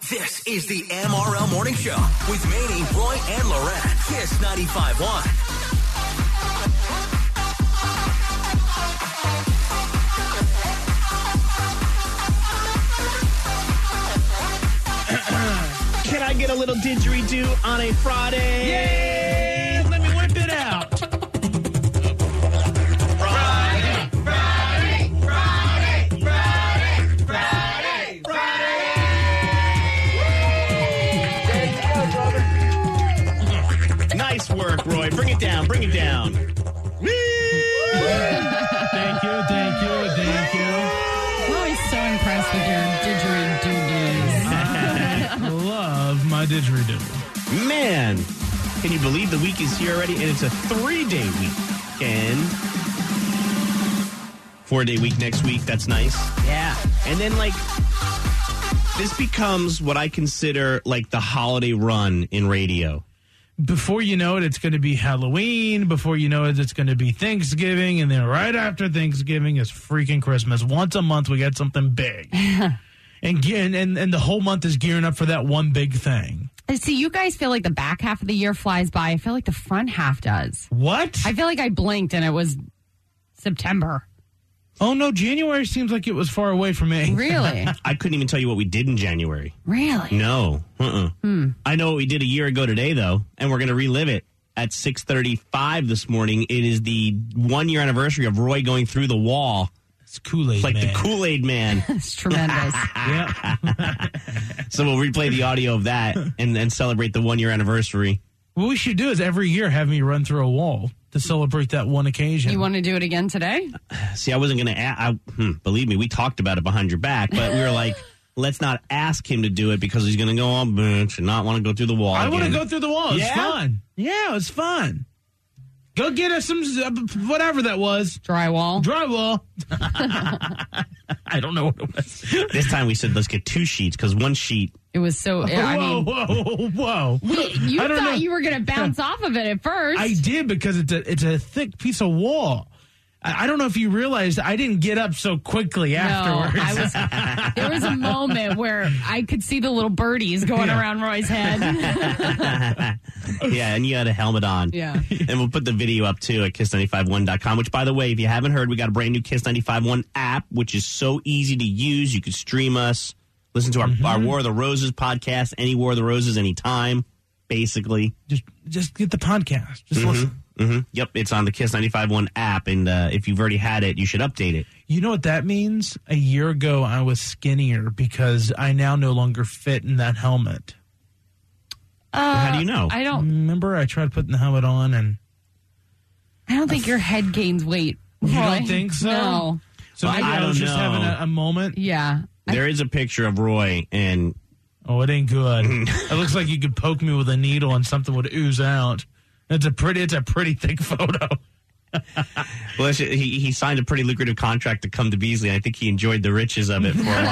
This is the MRL Morning Show with Manny, Roy, and Lorette. Kiss 95.1. Can I get a little didgeridoo on a Friday? Yay! Let me whip it out. Friday, Friday, Friday, Friday, Friday, Friday. Nice work, Roy. Bring it down. Bring it down. Thank you. I'm always so impressed with your didgeridoo-doos. I love my didgeridoo. Man, can you believe the week is here already? And it's a 3-day weekend. 4-day week next week. That's nice. Yeah. And then, this becomes what I consider, the holiday run in radio. Before you know it, it's going to be Halloween. Before you know it, it's going to be Thanksgiving. And then right after Thanksgiving is freaking Christmas. Once a month, we get something big. and the whole month is gearing up for that one big thing. See, you guys feel like the back half of the year flies by. I feel like the front half does. What? I feel like I blinked and it was September. Oh, no, January seems like it was far away from me. Really? I couldn't even tell you what we did in January. Really? No. I know what we did a year ago today, though, and we're going to relive it at 6:35 this morning. It is the 1-year anniversary of Roy going through the wall. It's Kool-Aid Like Man. the Kool-Aid Man. It's tremendous. Yeah. So we'll replay the audio of that and celebrate the 1-year anniversary. What we should do is every year have me run through a wall to celebrate that one occasion. You want to do it again today? See, I wasn't going to believe me, we talked about it behind your back, but we were like, let's not ask him to do it because he's going to go on bitch and not want to go through the wall I again. want to go through the wall. It's Yeah? fun. Yeah, it was fun. Go get us some, whatever that was. Drywall. Drywall. I don't know what it was. This time we said, let's get 2 sheets because 1 sheet. It was so, I mean, Whoa. you I don't thought know. you were going to bounce off of it at first. I did because it's a thick piece of wall. I don't know if you realized I didn't get up so quickly afterwards. There was a moment where I could see the little birdies going around Roy's head. Yeah, and you had a helmet on. Yeah. And we'll put the video up, too, at Kiss951.com, which, by the way, if you haven't heard, we got a brand new Kiss 95.1 app, which is so easy to use. You can stream us, listen to our War of the Roses podcast, any War of the Roses, anytime, basically. Just get the podcast. Just listen. Yep, it's on the Kiss 95.1 app, and if you've already had it, you should update it. You know what that means? A year ago, I was skinnier because I now no longer fit in that helmet. How do you know? I don't Remember, I tried putting the helmet on, and think your head gains weight. you Roy. don't think so? No. So Well, maybe I I was don't just know. having a moment. Yeah. There is a picture of Roy, and Oh, it ain't good. It looks like you could poke me with a needle and something would ooze out. It's a pretty thick photo. well, he signed a pretty lucrative contract to come to Beasley. I think he enjoyed the riches of it for a while.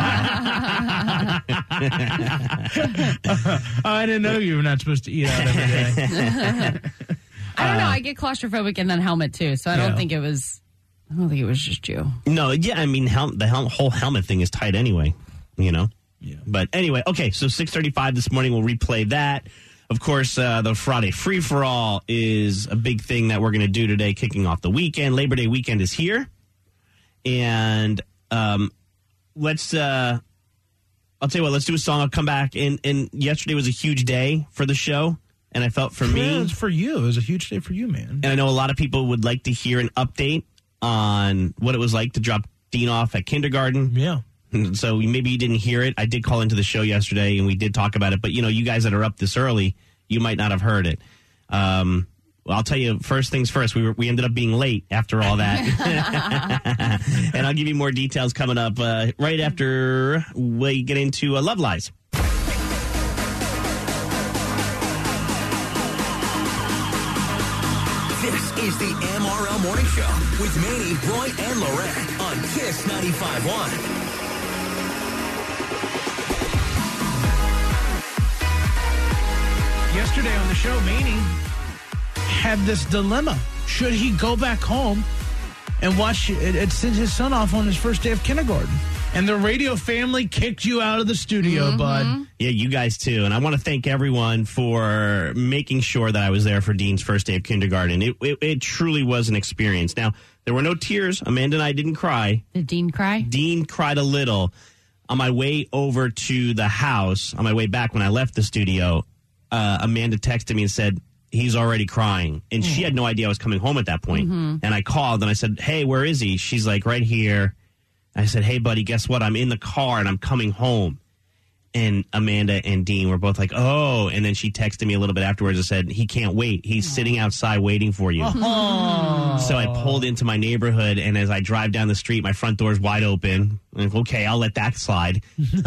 I didn't know you were not supposed to eat out every day. I don't know. I get claustrophobic in that helmet too, so I don't think it was just you. No, yeah, I mean, whole helmet thing is tight anyway, you know? Yeah. But anyway, okay, so 6:35 this morning, we'll replay that. Of course, the Friday free-for-all is a big thing that we're going to do today, kicking off the weekend. Labor Day weekend is here. And I'll tell you what, let's do a song. I'll come back. And yesterday was a huge day for the show. And I felt for me. It was for you. It was a huge day for you, man. And I know a lot of people would like to hear an update on what it was like to drop Dean off at kindergarten. Yeah. So maybe you didn't hear it. I did call into the show yesterday, and we did talk about it. But, you guys that are up this early, you might not have heard it. Well, I'll tell you, first things first, we ended up being late after all that. And I'll give you more details coming up right after we get into Love Lies. This is the MRL Morning Show with Manny, Roy, and Lorette on Kiss 95.1. Yesterday on the show, Manny had this dilemma. Should he go back home and send his son off on his first day of kindergarten? And the radio family kicked you out of the studio, bud. Yeah, you guys too. And I want to thank everyone for making sure that I was there for Dean's first day of kindergarten. It truly was an experience. Now, there were no tears. Amanda and I didn't cry. Did Dean cry? Dean cried a little. On my way over to the house, on my way back when I left the studio, Amanda texted me and said, he's already crying. And she had no idea I was coming home at that point. And I called and I said, hey, where is he? She's like, right here. I said, hey, buddy, guess what? I'm in the car and I'm coming home. And Amanda and Dean were both like, oh. And then she texted me a little bit afterwards and said, he can't wait. He's sitting outside waiting for you. So I pulled into my neighborhood, and as I drive down the street, my front door's wide open. Like, okay, I'll let that slide.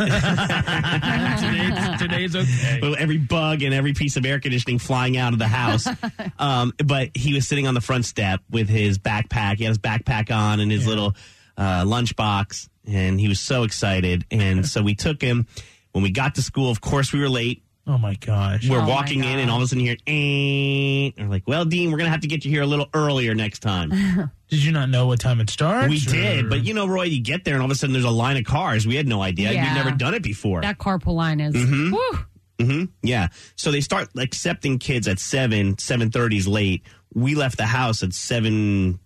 Today's okay. Well, every bug and every piece of air conditioning flying out of the house. But he was sitting on the front step with his backpack. He had his backpack on and his little lunchbox, and he was so excited. And so we took him. When we got to school, of course, we were late. Oh, my gosh. We're walking in, and all of a sudden you hear, we're like, well, Dean, we're going to have to get you here a little earlier next time. Did you not know what time it starts? We did, but Roy, you get there, and all of a sudden there's a line of cars. We had no idea. Yeah. We'd never done it before. That carpool line is. Woo. Yeah. So they start accepting kids at 7:30 is late. We left the house at 7:15,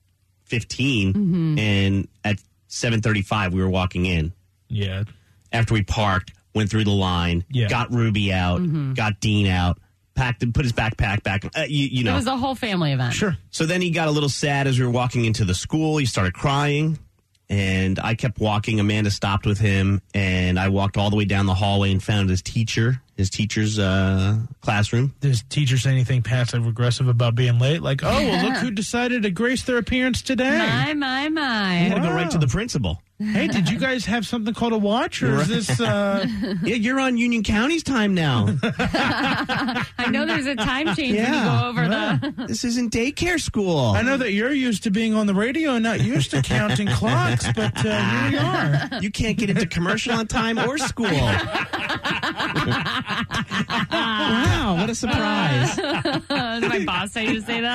and at 7:35 we were walking in. Yeah. After we parked, went through the line, got Ruby out, got Dean out, put his backpack back. It was a whole family event. Sure. So then he got a little sad as we were walking into the school. He started crying, and I kept walking. Amanda stopped with him, and I walked all the way down the hallway and found his teacher's classroom. Does teacher say anything passive-aggressive about being late? Like, oh, well, look who decided to grace their appearance today. My. I had to go right to the principal. Hey, did you guys have something called a watch, or is this... Yeah, you're on Union County's time now. I know there's a time change when you go over the... This isn't daycare school. I know that you're used to being on the radio and not used to counting clocks, but here we are. You can't get into commercial on time or school. Wow, what a surprise. My boss told you to say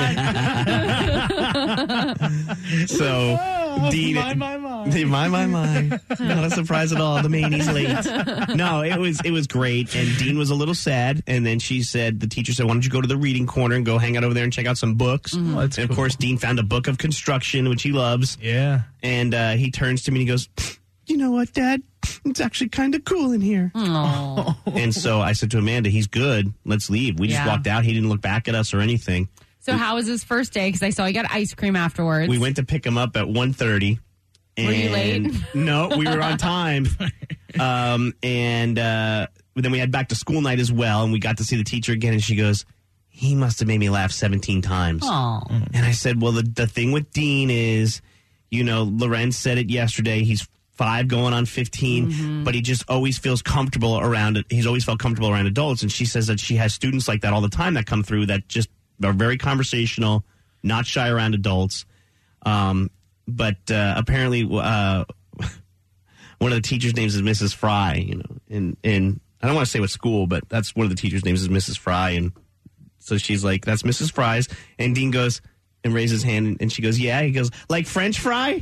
that? So, Dean... My. Not a surprise at all. The Maney's late. No, it was great. And Dean was a little sad. And then the teacher said, why don't you go to the reading corner and go hang out over there and check out some books? Mm-hmm. And of course, Dean found a book of construction, which he loves. Yeah. And he turns to me and he goes, you know what, Dad? It's actually kind of cool in here. Aww. And so I said to Amanda, he's good. Let's leave. We just walked out. He didn't look back at us or anything. So how was his first day? Because I saw he got ice cream afterwards. We went to pick him up at 1:30. Were you late? No, we were on time. And then we had back to school night as well, and we got to see the teacher again, and she goes, he must have made me laugh 17 times. Aww. And I said, well, the thing with Dean is, Lorenz said it yesterday, he's 5 going on 15, but he just always feels comfortable around it. He's always felt comfortable around adults, and she says that she has students like that all the time that come through that just are very conversational, not shy around adults. But apparently, one of the teachers' names is Mrs. Fry. And I don't want to say what school, but that's one of the teachers' names is Mrs. Fry, and so she's like, "That's Mrs. Fry's." And Dean goes and raises his hand, and she goes, "Yeah." He goes, "Like French fry?"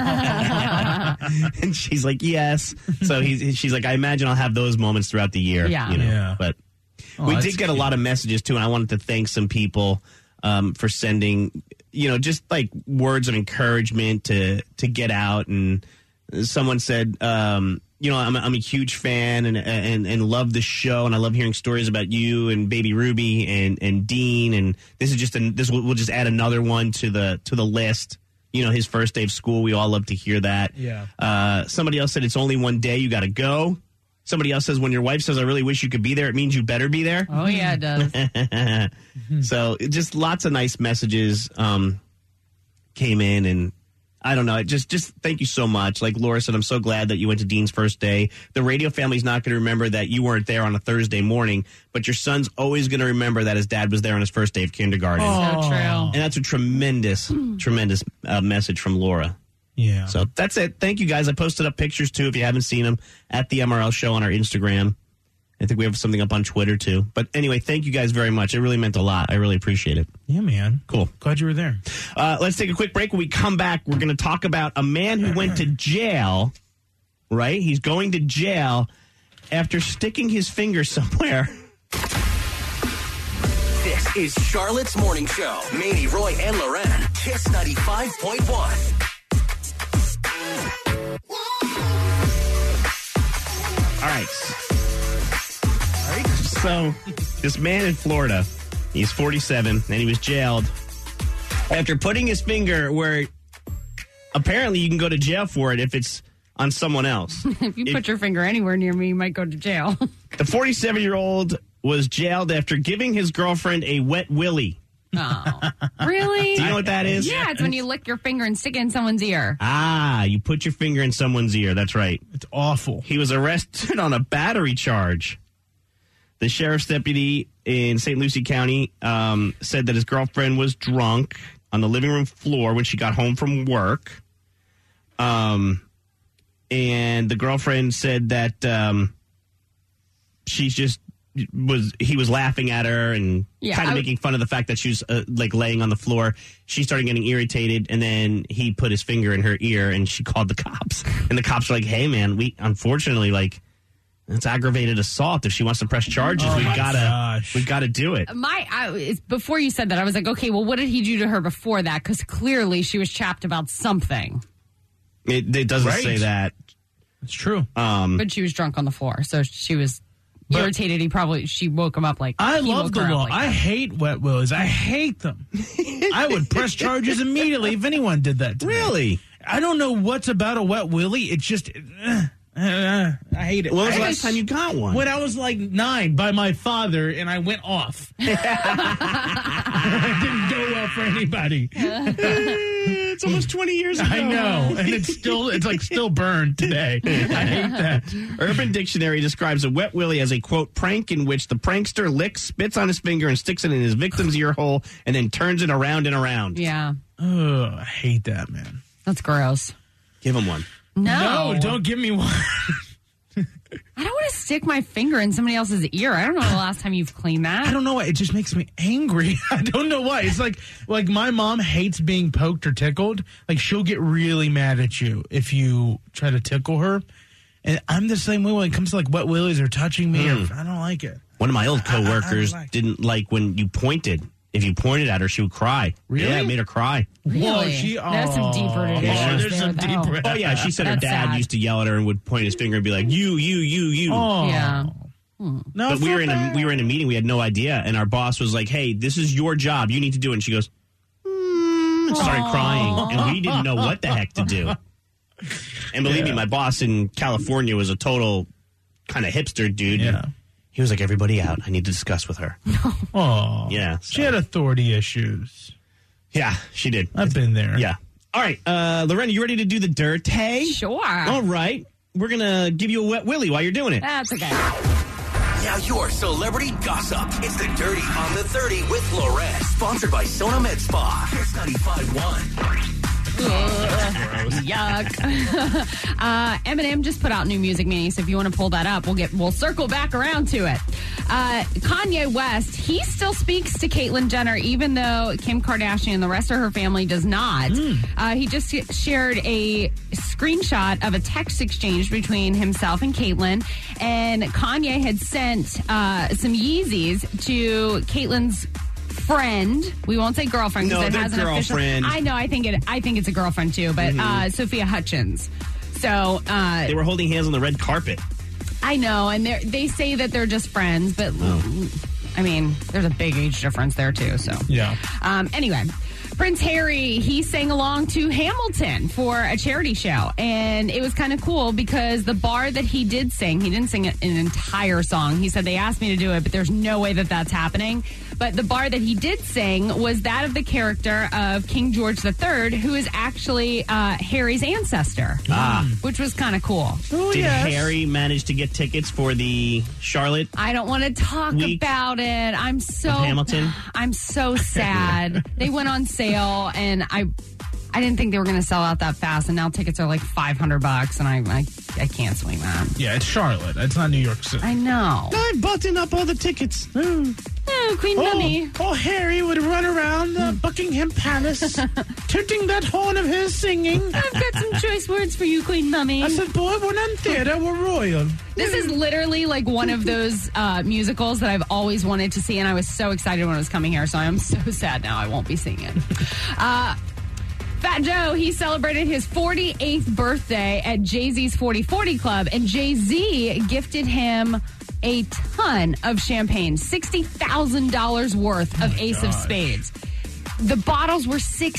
And she's like, "Yes." So she's like, "I imagine I'll have those moments throughout the year." Yeah. Yeah. But we did get a lot of messages too, and I wanted to thank some people for sending. Just like words of encouragement to get out. And someone said, I'm a huge fan and love the show, and I love hearing stories about you and baby Ruby and Dean. And this is we'll just add another one to the list. His first day of school. We all love to hear that. Yeah. Somebody else said it's only one day. You got to go. Somebody else says when your wife says, I really wish you could be there, it means you better be there. Oh, yeah, it does. So just lots of nice messages came in, and I don't know. Just thank you so much. Like Laura said, I'm so glad that you went to Dean's first day. The radio family's not going to remember that you weren't there on a Thursday morning, but your son's always going to remember that his dad was there on his first day of kindergarten. So true. And that's a tremendous message from Laura. Yeah. So that's it. Thank you, guys. I posted up pictures, too, if you haven't seen them, at the MRL Show on our Instagram. I think we have something up on Twitter, too. But anyway, thank you guys very much. It really meant a lot. I really appreciate it. Yeah, man. Cool. Glad you were there. Let's take a quick break. When we come back, we're going to talk about a man who went to jail right? He's going to jail after sticking his finger somewhere. This is Charlotte's Morning Show. Manny, Roy, and Loren. Kiss 95.1. All right. So, this man in Florida, he's 47, and he was jailed after putting his finger where apparently you can go to jail for it if it's on someone else. If you put your finger anywhere near me, you might go to jail. The 47-year-old was jailed after giving his girlfriend a wet willy. Oh, really? Do you know what that is? Yeah, it's when you lick your finger and stick it in someone's ear. Ah, you put your finger in someone's ear. That's right. It's awful. He was arrested on a battery charge. The sheriff's deputy in St. Lucie County said that his girlfriend was drunk on the living room floor when she got home from work. And the girlfriend said that he was laughing at her and kind of making fun of the fact that she was like laying on the floor. She started getting irritated, and then he put his finger in her ear, and she called the cops. And the cops were like, "Hey, man, we unfortunately it's aggravated assault. If she wants to press charges, we've got to do it." Before you said that, I was like, okay, well, what did he do to her before that? Because clearly she was chapped about something. It doesn't say that. It's true. But she was drunk on the floor, so she was irritated. She woke him up like. I love the law. I hate wet willies. I hate them. I would press charges immediately if anyone did that to me. Really? I don't know what's about a wet willy. It's just. I hate it. When was the last time you got one? When I was like 9 by my father, and I went off. It didn't go well for anybody. It's almost 20 years ago. I know, and it's still burned today. I hate that. Urban Dictionary describes a wet willy as a, quote, prank in which the prankster licks, spits on his finger, and sticks it in his victim's ear hole, and then turns it around and around. Yeah. Oh, I hate that, man. That's gross. Give him one. No, don't give me one. I don't want to stick my finger in somebody else's ear. I don't know the last time you've cleaned that. I don't know why. It just makes me angry. I don't know why. It's like my mom hates being poked or tickled. Like, she'll get really mad at you if you try to tickle her. And I'm the same way when it comes to like wet willies or touching me. Or, I don't like it. One of my old coworkers didn't like when you pointed. If you pointed at her, she would cry. Really? Yeah, it made her cry. Really? Whoa, There's some deep-rooted issues Oh, yeah, she said her dad used to yell at her and would point his finger and be like, you. Oh. Yeah. No, but we were in a meeting. We had no idea. And our boss was like, hey, this is your job. You need to do it. And she goes, and started crying. And we didn't know what the heck to do. And believe me, my boss in California was a total kind of hipster dude. Yeah. He was like, everybody out. I need to discuss with her. Oh. Yeah. She had authority issues. Yeah, she did. I've been there. Yeah. All right. Lorena, you ready to do the dirt? Hey? Sure. All right. We're going to give you a wet willy while you're doing it. That's okay. Now your celebrity gossip. It's the Dirty on the 30 with Loren. Sponsored by Sona Med Spa. Kiss 95.1. Yuck. Eminem just put out new music, Manny, so if you want to pull that up, we'll circle back around to it. Kanye West, he still speaks to Caitlyn Jenner, even though Kim Kardashian and the rest of her family does not. He just shared a screenshot of a text exchange between himself and Caitlyn, and Kanye had sent some Yeezys to Caitlyn's friend. We won't say girlfriend because it has an girlfriend. official. I know. I think it's a girlfriend too, but Sophia Hutchins. So they were holding hands on the red carpet. I know, and they say that they're just friends, but I mean, there's a big age difference there too. So yeah. Anyway. Prince Harry, he sang along to Hamilton for a charity show. And it was kind of cool because the bar that he didn't sing an entire song. He said, they asked me to do it, but there's no way that that's happening. But the bar that he did sing was that of the character of King George III, who is actually Harry's ancestor. Which was kind of cool. Oh, Did yes. Harry manage to get tickets for the Charlotte? I don't want to talk about it. I'm so Hamilton? I'm so sad. They went on sale, and I didn't think they were going to sell out that fast, and now tickets are like $500, and I can't swing that. Yeah, it's Charlotte. It's not New York City. I know. I'm buttoning up all the tickets. Oh, Queen Mummy. Oh, Harry would run around Buckingham Palace, tooting that horn of his singing. I've got some choice words for you, Queen Mummy. I said, boy, we're not theater, we're royal. This is literally like one of those musicals that I've always wanted to see, and I was so excited when it was coming here, so I'm so sad now I won't be seeing it. Fat Joe, he celebrated his 48th birthday at Jay-Z's 40/40 Club, and Jay-Z gifted him a ton of champagne, $60,000 worth of Ace of Spades. The bottles were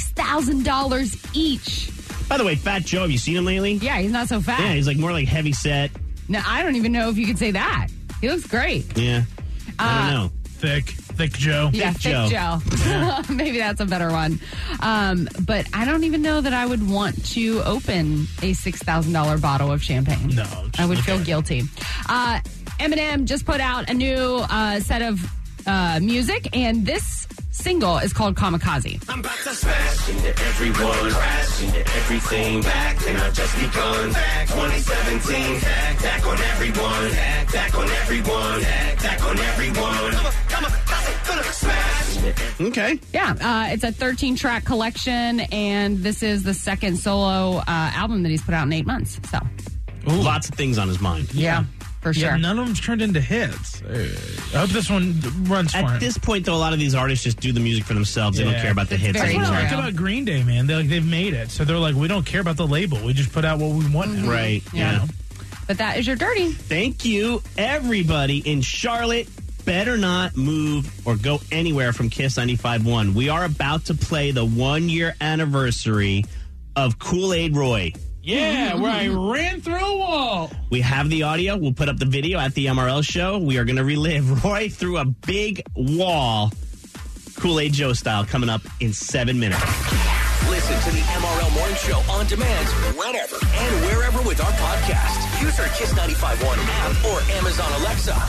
$6,000 each. By the way, Fat Joe, have you seen him lately? Yeah, he's not so fat. Yeah, he's like more like heavy set. No, I don't even know if you could say that. He looks great. Yeah. I don't know. Thick Joe. Yeah, Thick Joe. Maybe that's a better one. But I don't even know that I would want to open a $6,000 bottle of champagne. No. I would feel guilty. Eminem just put out a new set of music, and this single is called Kamikaze. I'm about to smash into everyone, crash into everything, back and I've just begun. 2017, back on everyone, back on everyone, back on everyone. Gonna smash into everyone. Okay. Yeah, it's a 13-track collection, and this is the second solo album that he's put out in 8 months. So, Lots of things on his mind. yeah. For sure. Yeah, none of them's turned into hits. I hope this one runs for him. At this point, though, a lot of these artists just do the music for themselves. They don't Yeah. care about the hits very That's what I anymore. like about Green Day, man. They've made it. So they're like, we don't care about the label. We just put out what we want now. Right. Yeah. Yeah. But that is your dirty. Thank you, everybody in Charlotte. Better not move or go anywhere from Kiss 95.1. We are about to play the 1-year anniversary of Kool-Aid Roy. Yeah, where I ran through a wall. We have the audio. We'll put up the video at the MRL show. We are going to relive Roy through a big wall, Kool-Aid Joe style, coming up in 7 minutes. Listen to the MRL Morning Show on demand whenever and wherever with our podcast. Use our Kiss 95.1 app or Amazon Alexa.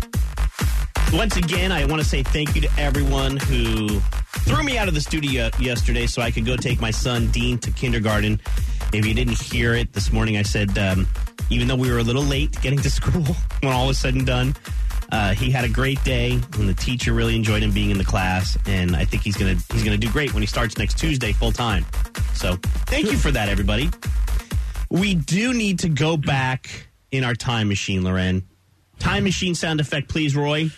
Once again, I want to say thank you to everyone who threw me out of the studio yesterday so I could go take my son, Dean, to kindergarten. If you didn't hear it this morning, I said even though we were a little late getting to school when all was said and done, he had a great day, and the teacher really enjoyed him being in the class, and I think he's gonna do great when he starts next Tuesday full time. So thank you for that, everybody. We do need to go back in our time machine, Loren. Time machine sound effect, please, Roy.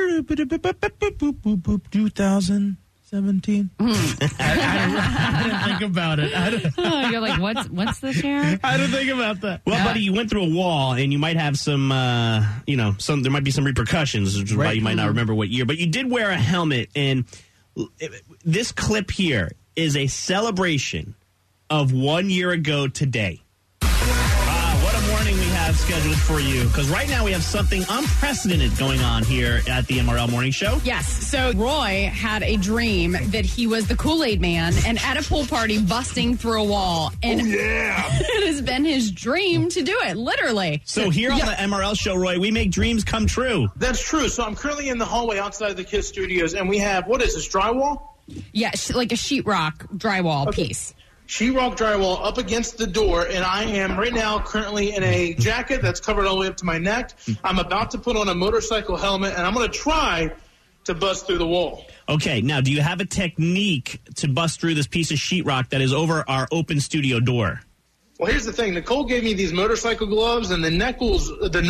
2017. I didn't think about it. You're like, what's this here? I didn't think about that. Well, buddy, you went through a wall, and you might have some, there might be some repercussions, which is why you might not remember what year. But you did wear a helmet, and this clip here is a celebration of 1 year ago today. What a morning we have scheduled for you, because right now we have something unprecedented going on here at the MRL Morning Show. Yes. So Roy had a dream that he was the Kool-Aid Man and at a pool party busting through a wall. And it has been his dream to do it, literally. So here on the MRL Show, Roy, we make dreams come true. That's true. So I'm currently in the hallway outside the KISS studios, and we have, what is this, drywall? Yeah, like a sheetrock drywall piece. Sheetrock drywall up against the door, and I am right now currently in a jacket that's covered all the way up to my neck. I'm about to put on a motorcycle helmet, and I'm going to try to bust through the wall. Okay, now, do you have a technique to bust through this piece of sheetrock that is over our open studio door? Well, here's the thing. Nicole gave me these motorcycle gloves, and the knuckles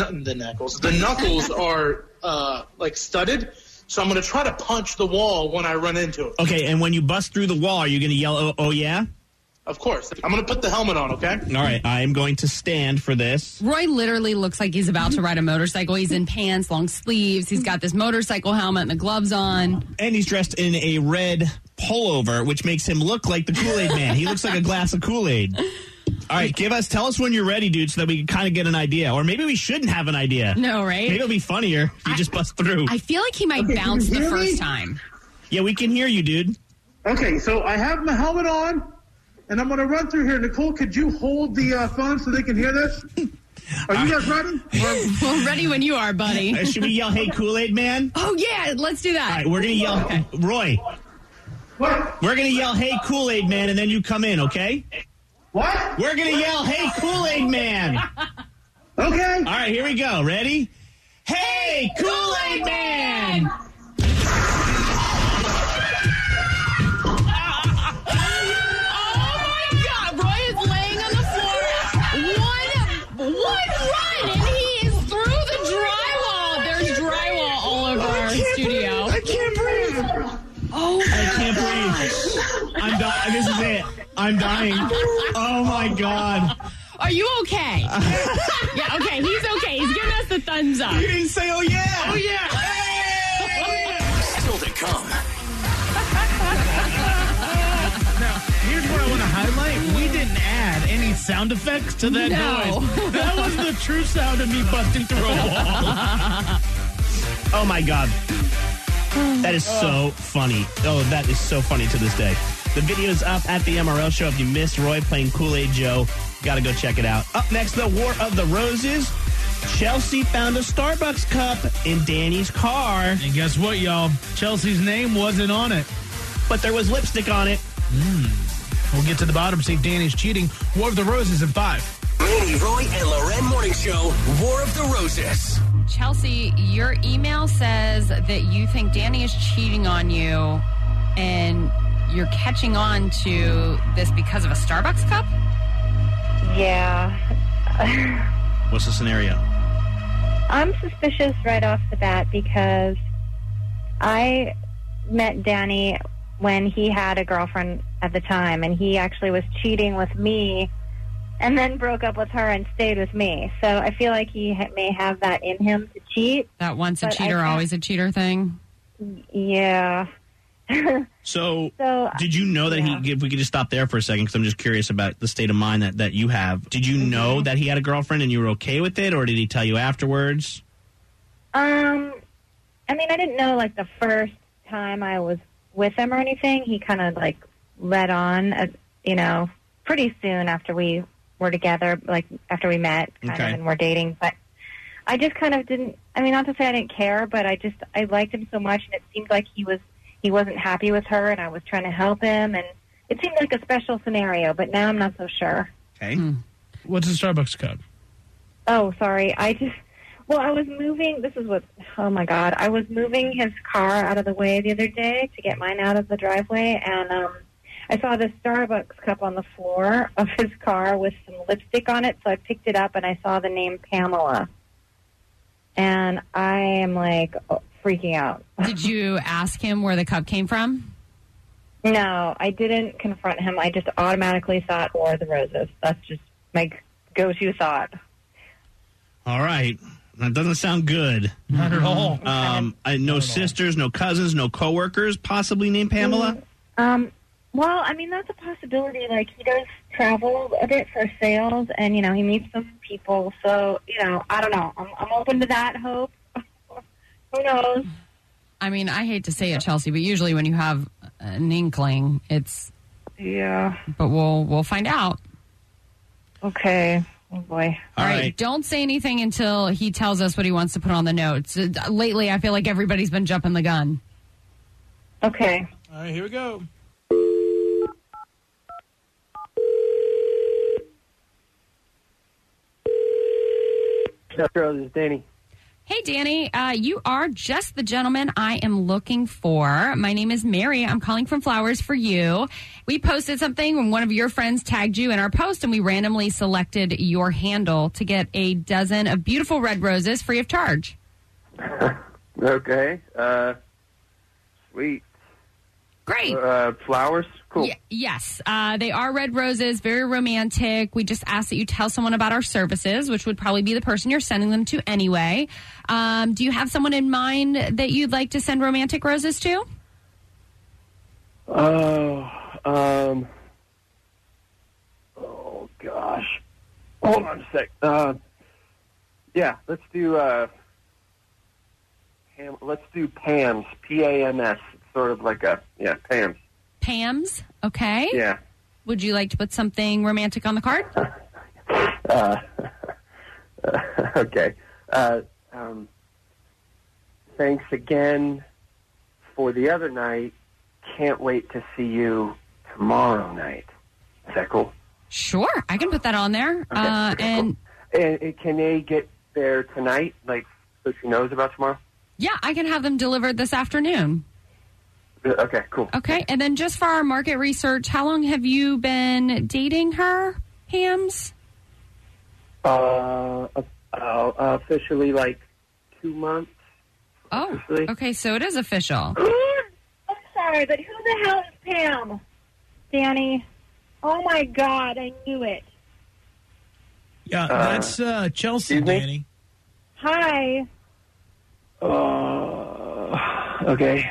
are like studded. So I'm going to try to punch the wall when I run into it. Okay, and when you bust through the wall, are you going to yell, oh yeah? Of course. I'm going to put the helmet on, okay? All right, I am going to stand for this. Roy literally looks like he's about to ride a motorcycle. He's in pants, long sleeves. He's got this motorcycle helmet and the gloves on. And he's dressed in a red pullover, which makes him look like the Kool-Aid Man. He looks like a glass of Kool-Aid. All right, tell us when you're ready, dude, so that we can kind of get an idea. Or maybe we shouldn't have an idea. No, right? Maybe it'll be funnier if you just bust through. I feel like he might bounce the first time. Yeah, we can hear you, dude. Okay, so I have my helmet on, and I'm going to run through here. Nicole, could you hold the phone so they can hear this? Are you guys ready? We're ready when you are, buddy. Should we yell, hey, Kool-Aid Man? Oh, yeah, let's do that. All right, we're going to yell, Roy, What? we're going to yell, hey, Kool-Aid Man, and then you come in, okay? What? We're going to yell, hey, Kool-Aid Man. Okay. All right, here we go. Ready? Hey, Kool-Aid Man! all over our studio. I can't breathe. Oh, I can't breathe. I'm dying. This is it. I'm dying. Oh, my God. are you okay? Yeah, okay. He's okay. He's giving us the thumbs up. You didn't say, oh, yeah. Oh, yeah. Still to come. Now, here's what I want to highlight. We didn't add any sound effects to that No. noise. That was the true sound of me busting through a wall. Oh, my God. That is so funny. Oh, that is so funny to this day. The video's up at the MRL show. If you missed Roy playing Kool-Aid Joe, got to go check it out. Up next, the War of the Roses. Chelsea found a Starbucks cup in Danny's car, And guess what, y'all? Chelsea's name wasn't on it. but there was lipstick on it. We'll get to the bottom, see if Danny's cheating. War of the Roses in 5. Manny, Roy, and Loren Morning Show, War of the Roses. Chelsea, your email says that you think Danny is cheating on you, and you're catching on to this because of a Starbucks cup? Yeah. What's the scenario? I'm suspicious right off the bat because I met Danny when he had a girlfriend at the time, and he actually was cheating with me and then broke up with her and stayed with me. So I feel like he may have that in him to cheat. That once a But I cheater, can't- always a cheater thing? Yeah. So, So, did you know that yeah. if we could just stop there for a second, because I'm just curious about the state of mind that you have. Did you know that he had a girlfriend and you were okay with it, or did he tell you afterwards? I mean, I didn't know, like, the first time I was with him or anything. He kind of, like, led on, pretty soon after we were together, like, after we met, kind Okay. of, and we're dating. But I just kind of didn't, I mean, not to say I didn't care, but I liked him so much, and it seemed like he wasn't happy with her, and I was trying to help him, and it seemed like a special scenario, but now I'm not so sure. Okay. What's a Starbucks cup? Oh, sorry. I was moving. Oh my God. I was moving his car out of the way the other day to get mine out of the driveway, and I saw this Starbucks cup on the floor of his car with some lipstick on it, so I picked it up, and I saw the name Pamela. And I am like freaking out. Did you ask him where the cup came from? No, I didn't confront him. I just automatically thought War of the Roses. That's just my go-to thought. All right. That doesn't sound good. Not at all. No sisters, no cousins, no coworkers possibly named Pamela? Well, I mean, that's a possibility. Like, he does travel a bit for sales, and, he meets some people. So, I don't know. I'm open to that hope. Who knows? I mean, I hate to say it, Chelsea, but usually when you have an inkling, it's... Yeah. But we'll find out. Okay. Oh, boy. All All right. right. Don't say anything until he tells us what he wants to put on the notes. Lately, I feel like everybody's been jumping the gun. Okay. All right, here we go. This is Danny. Hey, Danny, you are just the gentleman I am looking for. My name is Mary. I'm calling from Flowers for You. We posted something when one of your friends tagged you in our post, and we randomly selected your handle to get a dozen of beautiful red roses free of charge. Okay. Sweet. Great. Flowers? Cool. Yes, they are red roses, very romantic. We just ask that you tell someone about our services, which would probably be the person you're sending them to anyway. Do you have someone in mind that you'd like to send romantic roses to? Oh, gosh. Hold on a sec. Yeah, let's do Pam's. P-A-M-S. It's sort of like Pam's. Pam's, okay. Yeah. Would you like to put something romantic on the card? Okay. Thanks again for the other night. Can't wait to see you tomorrow night. Is that cool? Sure, I can put that on there. Okay, And cool. And can they get there tonight, like, so she knows about tomorrow? yeah, I can have them delivered this afternoon. Okay, cool. Okay, and then just for our market research, how long have you been dating her, Pam's? Officially, like 2 months. Oh, Officially. okay, so it is official. I'm sorry, but who the hell is Pam? Danny. Oh, my God. I knew it. Yeah, that's Chelsea, excuse me? Danny. Hi. Okay.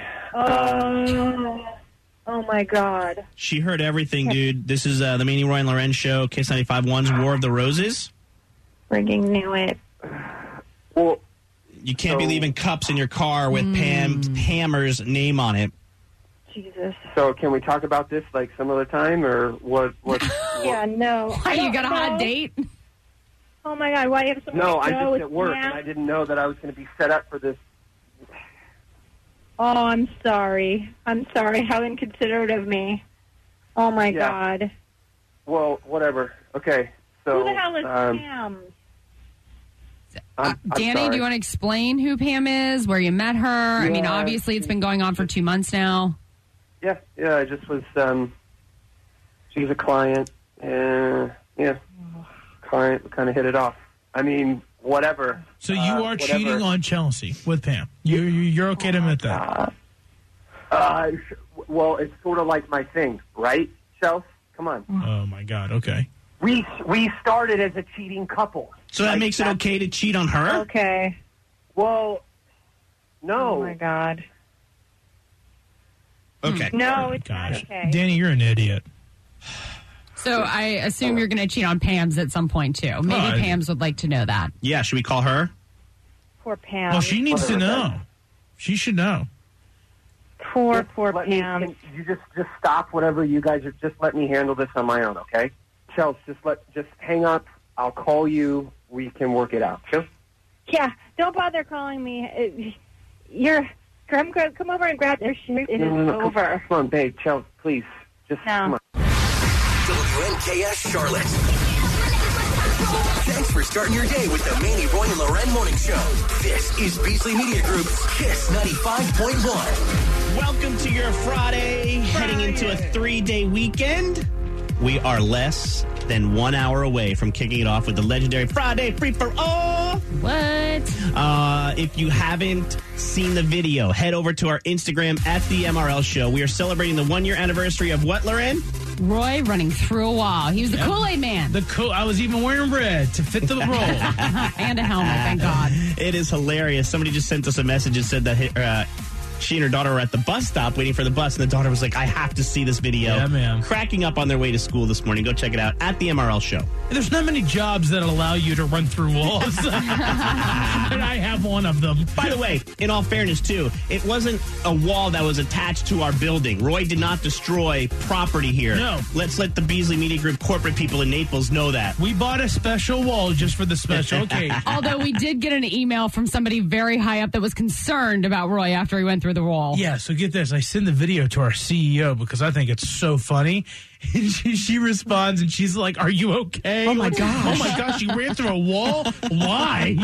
Oh, my God. She heard everything, dude. This is the Manny, Roy, and Loren show, Kiss 95.1's War of the Roses. Frigging knew it. Well, You can't be leaving cups in your car with Pammer's name on it. Jesus. so can we talk about this like some other time, or what? Yeah, no. Why, you got a hot date? Oh, my God. Why do you have so No, much I'm to go just with at work, Pam? and I didn't know that I was going to be set up for this. Oh, I'm sorry. I'm sorry. How inconsiderate of me. Oh, my Yeah. God. Well, whatever. Okay, so Who the hell is Pam? I'm Danny, sorry. do you want to explain who Pam is, where you met her? I mean, Yeah. obviously it's been going on for 2 months now. Yeah, I just was. She's a client, and client kind of hit it off. I mean, whatever. So you are whatever. cheating on Chelsea with Pam. You're okay to admit that? Well, it's sort of like my thing, right, Chelsea? Come on. Oh, my God. Okay. We started as a cheating couple. So that Like, makes it okay to cheat on her? Okay. Well, no. Oh, my God. Okay. No, it's Gosh. not okay. Danny, you're an idiot. So I assume you're going to cheat on Pam's at some point, too. Maybe Oh, Pam's would like to know that. Yeah, should we call her? Poor Pam. Well, she needs to whatever, know. She should know. Poor Let me- Pam. can you just stop whatever you guys are. Just let me handle this on my own, okay? Chelsea, just hang up. I'll call you. We can work it out. Sure. Yeah, don't bother calling me. Come over and grab their shit. It is No, over. Come on, babe. Chelsea, please. Just No. come on. WNKS Charlotte. Thanks for starting your day with the Manny, Roy, and Loren Morning Show. This is Beasley Media Group's Kiss 95.1. Welcome to your Friday, heading into a 3-day weekend. We are less than 1 hour away from kicking it off with the legendary Friday Free-for-All. What? If you haven't seen the video, head over to our Instagram at the MRL Show. We are celebrating the 1-year anniversary of what, Loren? Roy running through a wall. He was the Kool-Aid man. I was even wearing red to fit the role. And a helmet, thank God. It is hilarious. Somebody just sent us a message and said that she and her daughter were at the bus stop waiting for the bus, and the daughter was like, I have to see this video. Yeah, man. Cracking up on their way to school this morning. Go check it out at the MRL Show. There's not many jobs that allow you to run through walls. And I have one of them. By the way, in all fairness, too, it wasn't a wall that was attached to our building. Roy did not destroy property here. No. Let's let the Beasley Media Group corporate people in Naples know that. We bought a special wall just for the special occasion. Although we did get an email from somebody very high up that was concerned about Roy after he went through the wall. Yeah, so get this. I send the video to our CEO because I think it's so funny. And she responds and she's like, are you okay? Oh, my Like, gosh. Oh, my gosh, you ran through a wall? Why?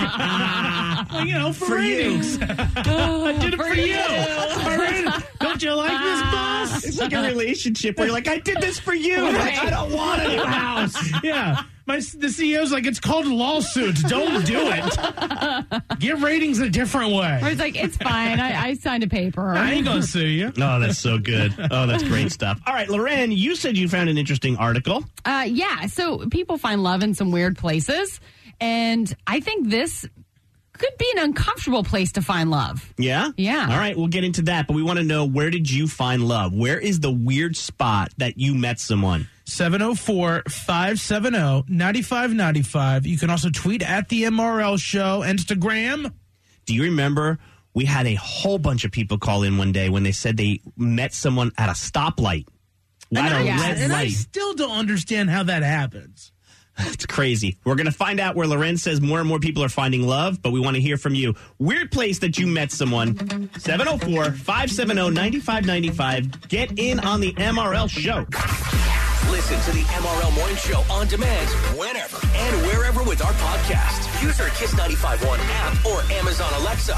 Well, for ratings. I did it for you. All right. Don't you like this, boss? It's like a relationship where you're like, I did this for you. Like, I don't want a new house. Yeah. The CEO's like, it's called lawsuits. Don't do it. Get ratings a different way. Roy's like, it's fine. I signed a paper. I ain't going to sue you. Oh, that's so good. Oh, that's great stuff. All right, Loren, you said you found an interesting article. Yeah, so people find love in some weird places, and I think this could be an uncomfortable place to find love. Yeah? Yeah. All right, we'll get into that, but we want to know, where did you find love? Where is the weird spot that you met someone? 704-570-9595. You can also tweet at the MRL Show. Instagram. Do you remember we had a whole bunch of people call in one day when they said they met someone at a stoplight? At a red And I light. still don't understand how that happens. It's crazy. We're going to find out where Loren says more and more people are finding love, but we want to hear from you. Weird place that you met someone. 704-570-9595. Get in on the MRL Show. Listen to the MRL Morning Show on demand whenever and wherever with our podcast. Use our Kiss 95.1 app or Amazon Alexa.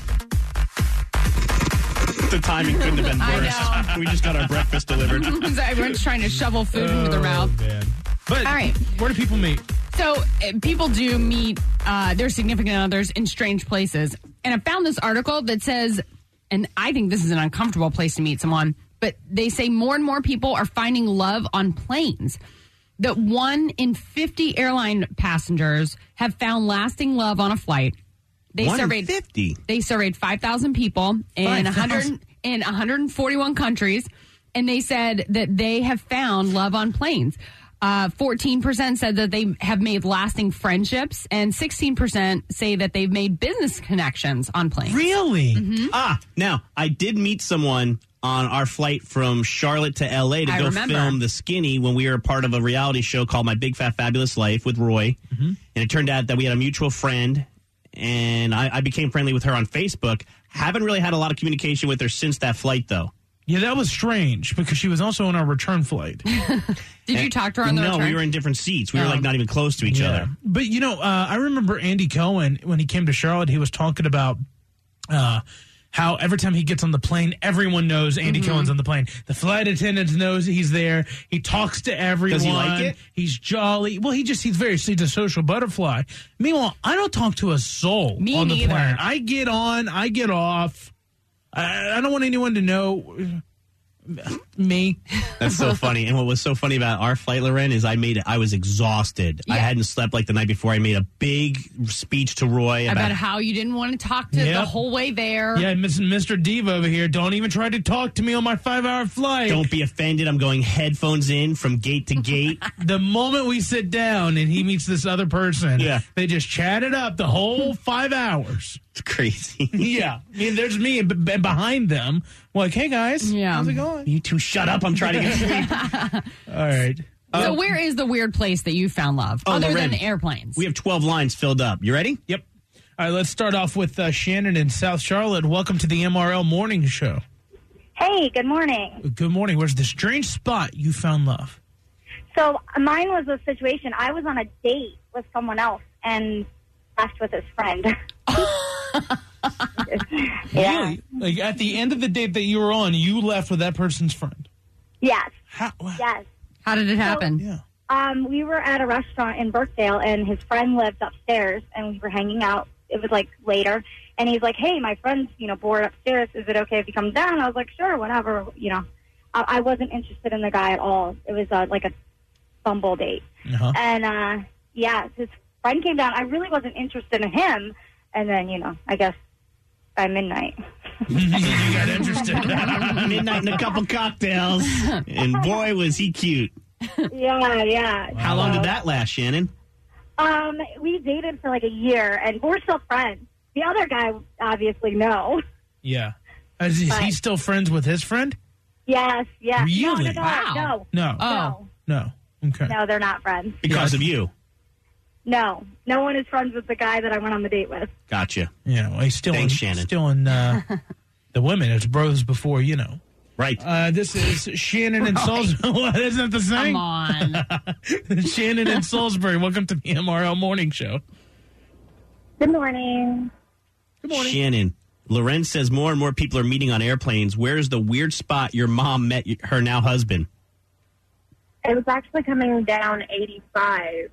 The timing couldn't have been I worse. know. We just got our breakfast delivered. Everyone's trying to shovel food into their mouth. Man. But All right. where do people meet? So people do meet their significant others in strange places. And I found this article that says, and I think this is an uncomfortable place to meet someone, but they say more and more people are finding love on planes. That 1 in 50 airline passengers have found lasting love on a flight. They 1 in surveyed 50. They surveyed 5,000 people in 141 countries, and they said that they have found love on planes. 14% said that they have made lasting friendships, and 16% say that they've made business connections on planes. Really? Mm-hmm. Now, I did meet someone on our flight from Charlotte to L.A. to go film The Skinny when we were a part of a reality show called My Big Fat Fabulous Life with Roy. Mm-hmm. And it turned out that we had a mutual friend, and I became friendly with her on Facebook. Haven't really had a lot of communication with her since that flight, though. Yeah, that was strange because she was also on our return flight. Did you talk to her on the return? No, we were in different seats. We were not even close to each other. But, I remember Andy Cohen, when he came to Charlotte, he was talking about how every time he gets on the plane, everyone knows Andy Cohen's on the plane. The flight attendants knows he's there. He talks to everyone. Does he like it? He's jolly. Well, he's a social butterfly. Meanwhile, I don't talk to a soul on the plane. I get on, I get off. I don't want anyone to know me. That's so funny. And what was so funny about our flight, Loren, is I was exhausted. Yeah. I hadn't slept like the night before. I made a big speech to Roy about how you didn't want to talk to the whole way there. Yeah, Mr. Diva over here. Don't even try to talk to me on my 5-hour flight. Don't be offended. I'm going headphones in from gate to gate. The moment we sit down and he meets this other person, they just chat it up the whole 5 hours. It's crazy. Yeah. I mean, there's me behind them. Like, hey, guys. Yeah. How's it going? You two shut up. I'm trying to get sleep. All right. So where is the weird place that you found love other Loren, than airplanes? We have 12 lines filled up. You ready? Yep. All right, let's start off with Shannon in South Charlotte. Welcome to the MRL Morning Show. Hey, good morning. Good morning. Where's the strange spot you found love? So mine was a situation. I was on a date with someone else and left with his friend. Really? Like at the end of the date that you were on, you left with that person's friend? Yes. Yes. How did it happen? We were at a restaurant in Birkdale, and his friend lived upstairs, and we were hanging out. It was like later, and he's like, "Hey, my friend's bored upstairs. Is it okay if he comes down?" I was like, "Sure, whatever." I wasn't interested in the guy at all. It was like a Bumble date, and his friend came down. I really wasn't interested in him, and then I guess by midnight. You got interested. Midnight and a couple cocktails, and boy was he cute. Yeah. How long did that last, Shannon? We dated for like a year, and we're still friends. The other guy, obviously, no. Yeah. Is he still friends with his friend? Yes. Really? No. No. Okay. No, they're not friends. Because of you? No. No one is friends with the guy that I went on the date with. Gotcha. Yeah, well, he's still Thanks, Shannon. Still in the women. It's bros before, Right. This is Shannon in Salisbury. Isn't that the same? Come on. Shannon in Salisbury. Welcome to the MRL Morning Show. Good morning. Good morning. Shannon, Loren says more and more people are meeting on airplanes. Where's the weird spot your mom met her now husband? It was actually coming down 85.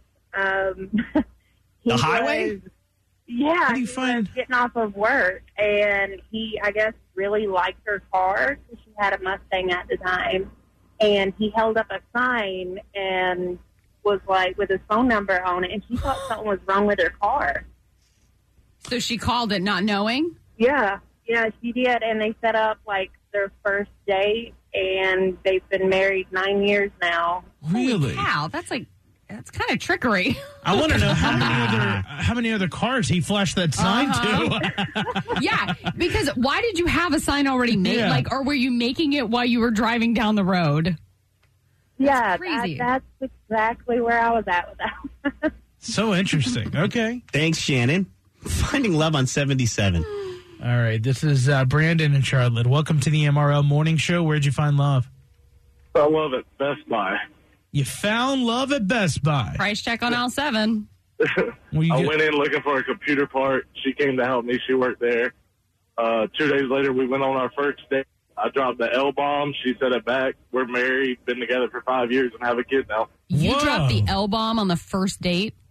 The highway? Yeah, he was getting off of work, and he, I guess, really liked her car because she had a Mustang at the time. And he held up a sign and was like with his phone number on it, and she thought something was wrong with her car. So she called it not knowing? Yeah, she did, and they set up like their first date, and they've been married 9 years now. Really? Wow, that's kind of trickery. I want to know how many other cars he flashed that sign to. Yeah, because why did you have a sign already made? Yeah. Or were you making it while you were driving down the road? That's crazy. That's exactly where I was at with that. So interesting. Okay. Thanks, Shannon. Finding love on 77. All right. This is Brandon in Charlotte. Welcome to the MRL Morning Show. Where'd you find love? I love it. Best Buy. You found love at Best Buy. Price check on L7. I went in looking for a computer part. She came to help me. She worked there. 2 days later, we went on our first date. I dropped the L-bomb. She set it back. We're married, been together for 5 years, and have a kid now. You dropped the L-bomb on the first date?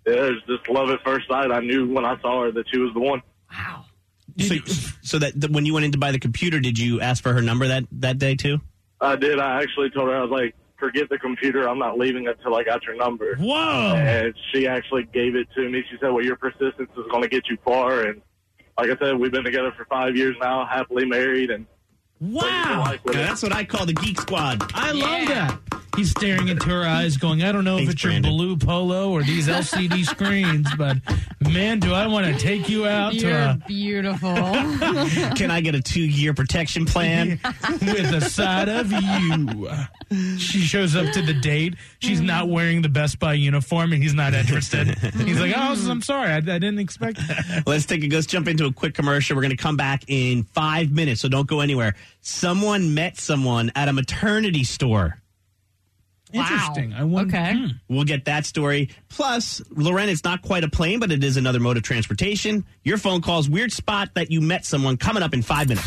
it was just love at first sight. I knew when I saw her that she was the one. Wow. So that when you went in to buy the computer, did you ask for her number that day too? I did. I actually told her, I was like, forget the computer. I'm not leaving until I got your number. Whoa. And she actually gave it to me. She said, well, your persistence is going to get you far. And like I said, we've been together for 5 years now, happily married. And wow. That's what I call the Geek Squad. I love that. He's staring into her eyes going, I don't know if it's Brandon. your blue polo or these LCD screens, but man, do I want to take you out You're beautiful. Can I get a 2-year protection plan? with a side of you. She shows up to the date. She's not wearing the Best Buy uniform, and he's not interested. He's like, oh, I'm sorry. I didn't expect that. Let's jump into a quick commercial. We're going to come back in 5 minutes, so don't go anywhere. Someone met someone at a maternity store. Interesting. I wonder. Okay. We'll get that story. Plus, Loren, it's not quite a plane, but it is another mode of transportation. Your phone calls, weird spot that you met someone, coming up in 5 minutes.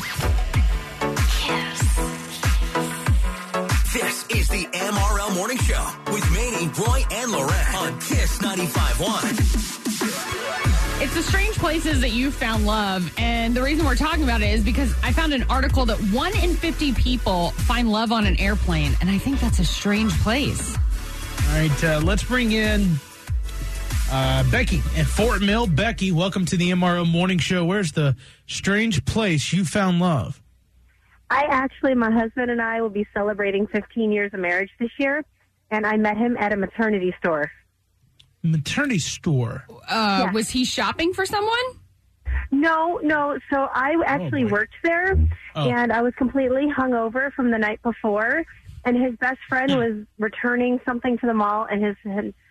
This is the MRL Morning Show with Maney, Roy, and Loren on Kiss 95.1. It's the strange places that you found love. And the reason we're talking about it is because I found an article that 1 in 50 people find love on an airplane. And I think that's a strange place. All right, let's bring in Becky at Fort Mill. Becky, welcome to the MRO Morning Show. Where's the strange place you found love? My husband and I will be celebrating 15 years of marriage this year, and I met him at a maternity store. Maternity store? Yes. Was he shopping for someone? No. So I actually worked there, and I was completely hungover from the night before, and his best friend was returning something to the mall, and his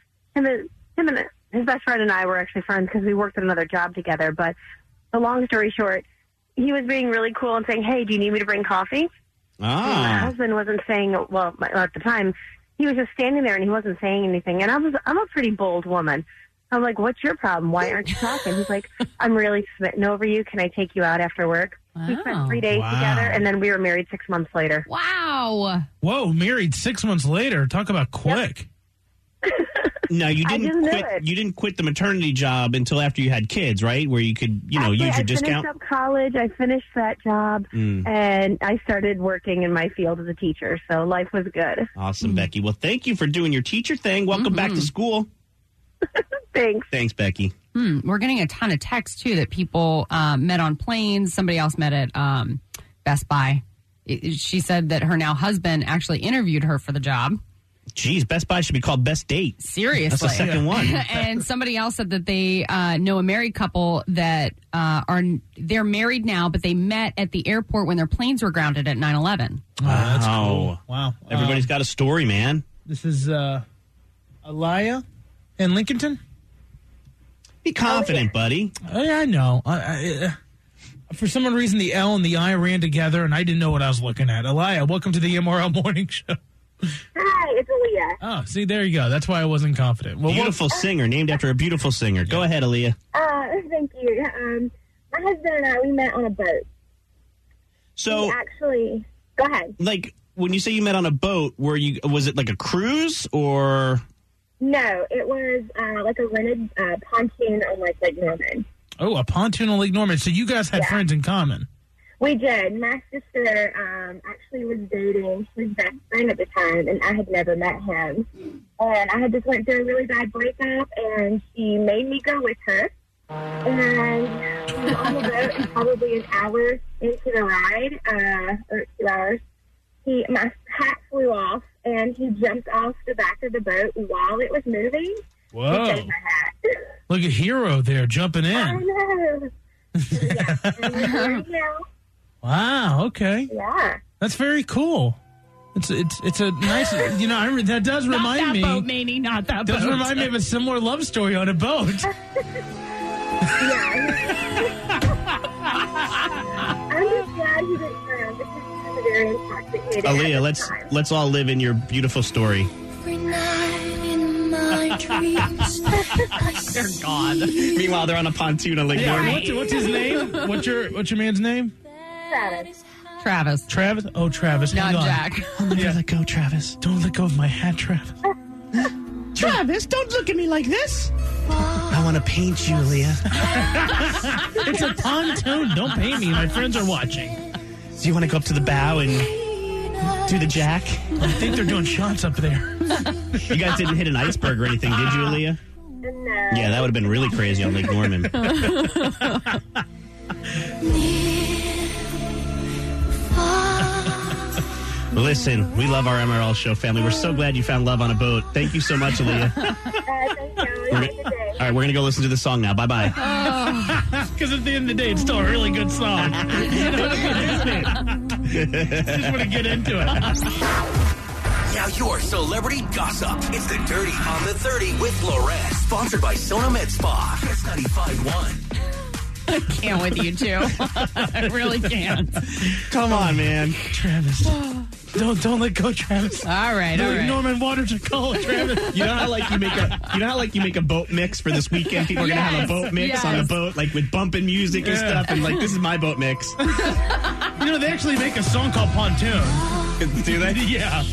best friend and I were actually friends because we worked at another job together. But the long story short, he was being really cool and saying, hey, do you need me to bring coffee? And my husband wasn't saying, at the time, he was just standing there and he wasn't saying anything. And I'm a pretty bold woman. I'm like, what's your problem? Why aren't you talking? He's like, I'm really smitten over you. Can I take you out after work? Wow. We spent 3 days together, and then we were married 6 months later. Wow. Whoa, married 6 months later. Talk about quick. Yep. No, you didn't knew quit. it. You didn't quit the maternity job until after you had kids, right? Where you could, use your discount. I finished up college. I finished that job, and I started working in my field as a teacher. So life was good. Awesome, Becky. Well, thank you for doing your teacher thing. Welcome back to school. Thanks. Thanks, Becky. We're getting a ton of texts, too, that people met on planes. Somebody else met at Best Buy. She said that her now husband actually interviewed her for the job. Geez, Best Buy should be called Best Date. Seriously. That's the second one. And somebody else said that they know a married couple that they're married now, but they met at the airport when their planes were grounded at 9/11. Oh, that's cool. Wow. Everybody's got a story, man. This is Aliyah in Lincolnton. Be confident, buddy. Yeah, I know. For some reason, the L and the I ran together, and I didn't know what I was looking at. Aliyah, welcome to the MRL Morning Show. Hi, it's Aaliyah. Oh, see, there you go. That's why I wasn't confident. Well, beautiful singer, named after a beautiful singer. Go ahead, Aaliyah. Thank you. My husband and I, we met on a boat. So, go ahead. Like, when you say you met on a boat, was it like a cruise or? No, it was like a rented pontoon on Lake Norman. Oh, a pontoon on Lake Norman. So you guys had friends in common. We did. My sister actually was dating his best friend at the time, and I had never met him. And I had just went through a really bad breakup, and she made me go with her. And we were on the boat, and probably an hour into the ride, or 2 hours, my hat flew off, and he jumped off the back of the boat while it was moving. Whoa. To save my hat. Look at Hero there jumping in. I know. Yeah. And we're married now. Wow, okay. Yeah. That's very cool. It's a nice, that does remind me. Not that boat, Maney, not that boat. Does remind me of a similar love story on a boat. Yeah. I'm just glad he didn't drown because he was very intoxicated. Aaliyah, let's all live in your beautiful story. Every night in my dreams, Dear God. Meanwhile, they're on a pontoon on Lake Norman. What's his name? What's your man's name? Travis. Travis? Oh, Travis. Not hang on. Jack. I'll never let go, Travis. Don't let go of my hat, Travis. Travis, Travis, don't look at me like this. I want to paint you, Leah. It's a pontoon. Don't paint me. My friends are watching. Do you want to go up to the bow and do the jack? I think they're doing shots up there. You guys didn't hit an iceberg or anything, did you, Leah? No. Yeah, that would have been really crazy on Lake Norman. Listen, we love our MRL show family. We're so glad you found love on a boat. Thank you so much, Aaliyah. All right, we're going to go listen to the song now. Bye-bye. Because at the end of the day, it's still a really good song. Just want to get into it. Now your celebrity gossip. It's the Dirty on the 30 with Lorette. Sponsored by Sona Med Spa. Kiss 95.1. I can't with you two. I really can't. Come on, man. Travis. Don't let go, Travis. All right. Norman Waters are calling Travis. You know how you make a boat mix for this weekend? People are gonna have a boat mix on the boat, like with bumping music and stuff, and like this is my boat mix. You know, they actually make a song called Pontoon. Do they? Yeah.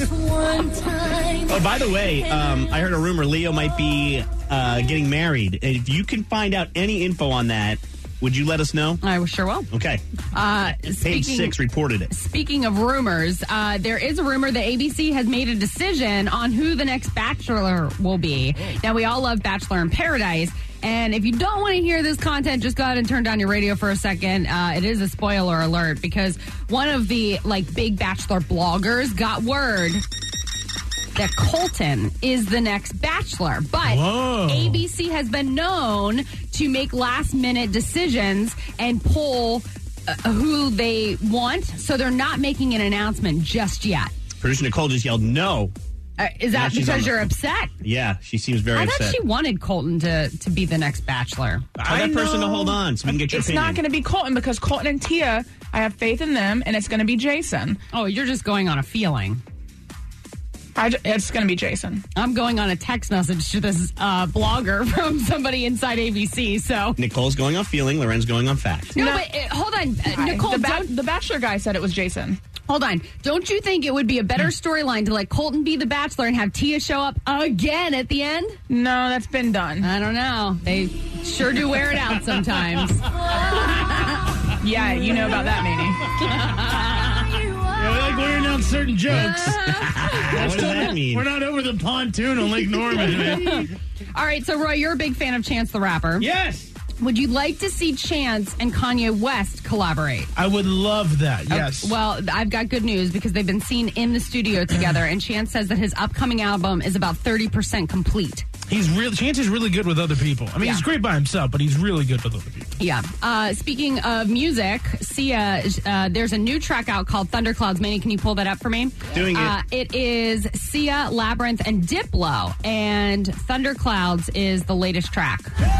Oh, by the way, I heard a rumor Leo might be getting married. If you can find out any info on that, would you let us know? I sure will. Okay. Page 6 reported it. Speaking of rumors, there is a rumor that ABC has made a decision on who the next Bachelor will be. Now, we all love Bachelor in Paradise. And if you don't want to hear this content, just go ahead and turn down your radio for a second. It is a spoiler alert because one of the big Bachelor bloggers got word that Colton is the next Bachelor. But ABC has been known to make last-minute decisions and pull who they want, so they're not making an announcement just yet. Producer Nicole just yelled, no. Is that because you're upset? Yeah, she seems very upset. I thought she wanted Colton to be the next Bachelor. Tell that person to hold on so we can get your opinion. It's not going to be Colton because Colton and Tia, I have faith in them, and it's going to be Jason. Oh, you're just going on a feeling. It's going to be Jason. I'm going on a text message to this blogger from somebody inside ABC. So Nicole's going on feeling, Loren's going on fact. No, but hold on, Nicole. The Bachelor guy said it was Jason. Hold on. Don't you think it would be a better storyline to let Colton be the Bachelor and have Tia show up again at the end? No, that's been done. I don't know. They sure do wear it out sometimes. Yeah, you know about that, Manny. Yeah, we like wearing out certain jokes. What does that mean? We're not over the pontoon on Lake Norman, man. All right, so Roy, you're a big fan of Chance the Rapper. Yes. Would you like to see Chance and Kanye West collaborate? I would love that, yes. Well, I've got good news because they've been seen in the studio together, and Chance says that his upcoming album is about 30% complete. Chance is really good with other people. I mean, he's great by himself, but he's really good with other people. Yeah. Speaking of music, Sia, there's a new track out called Thunderclouds. Manny, can you pull that up for me? Doing it. It is Sia, Labyrinth, and Diplo, and Thunderclouds is the latest track.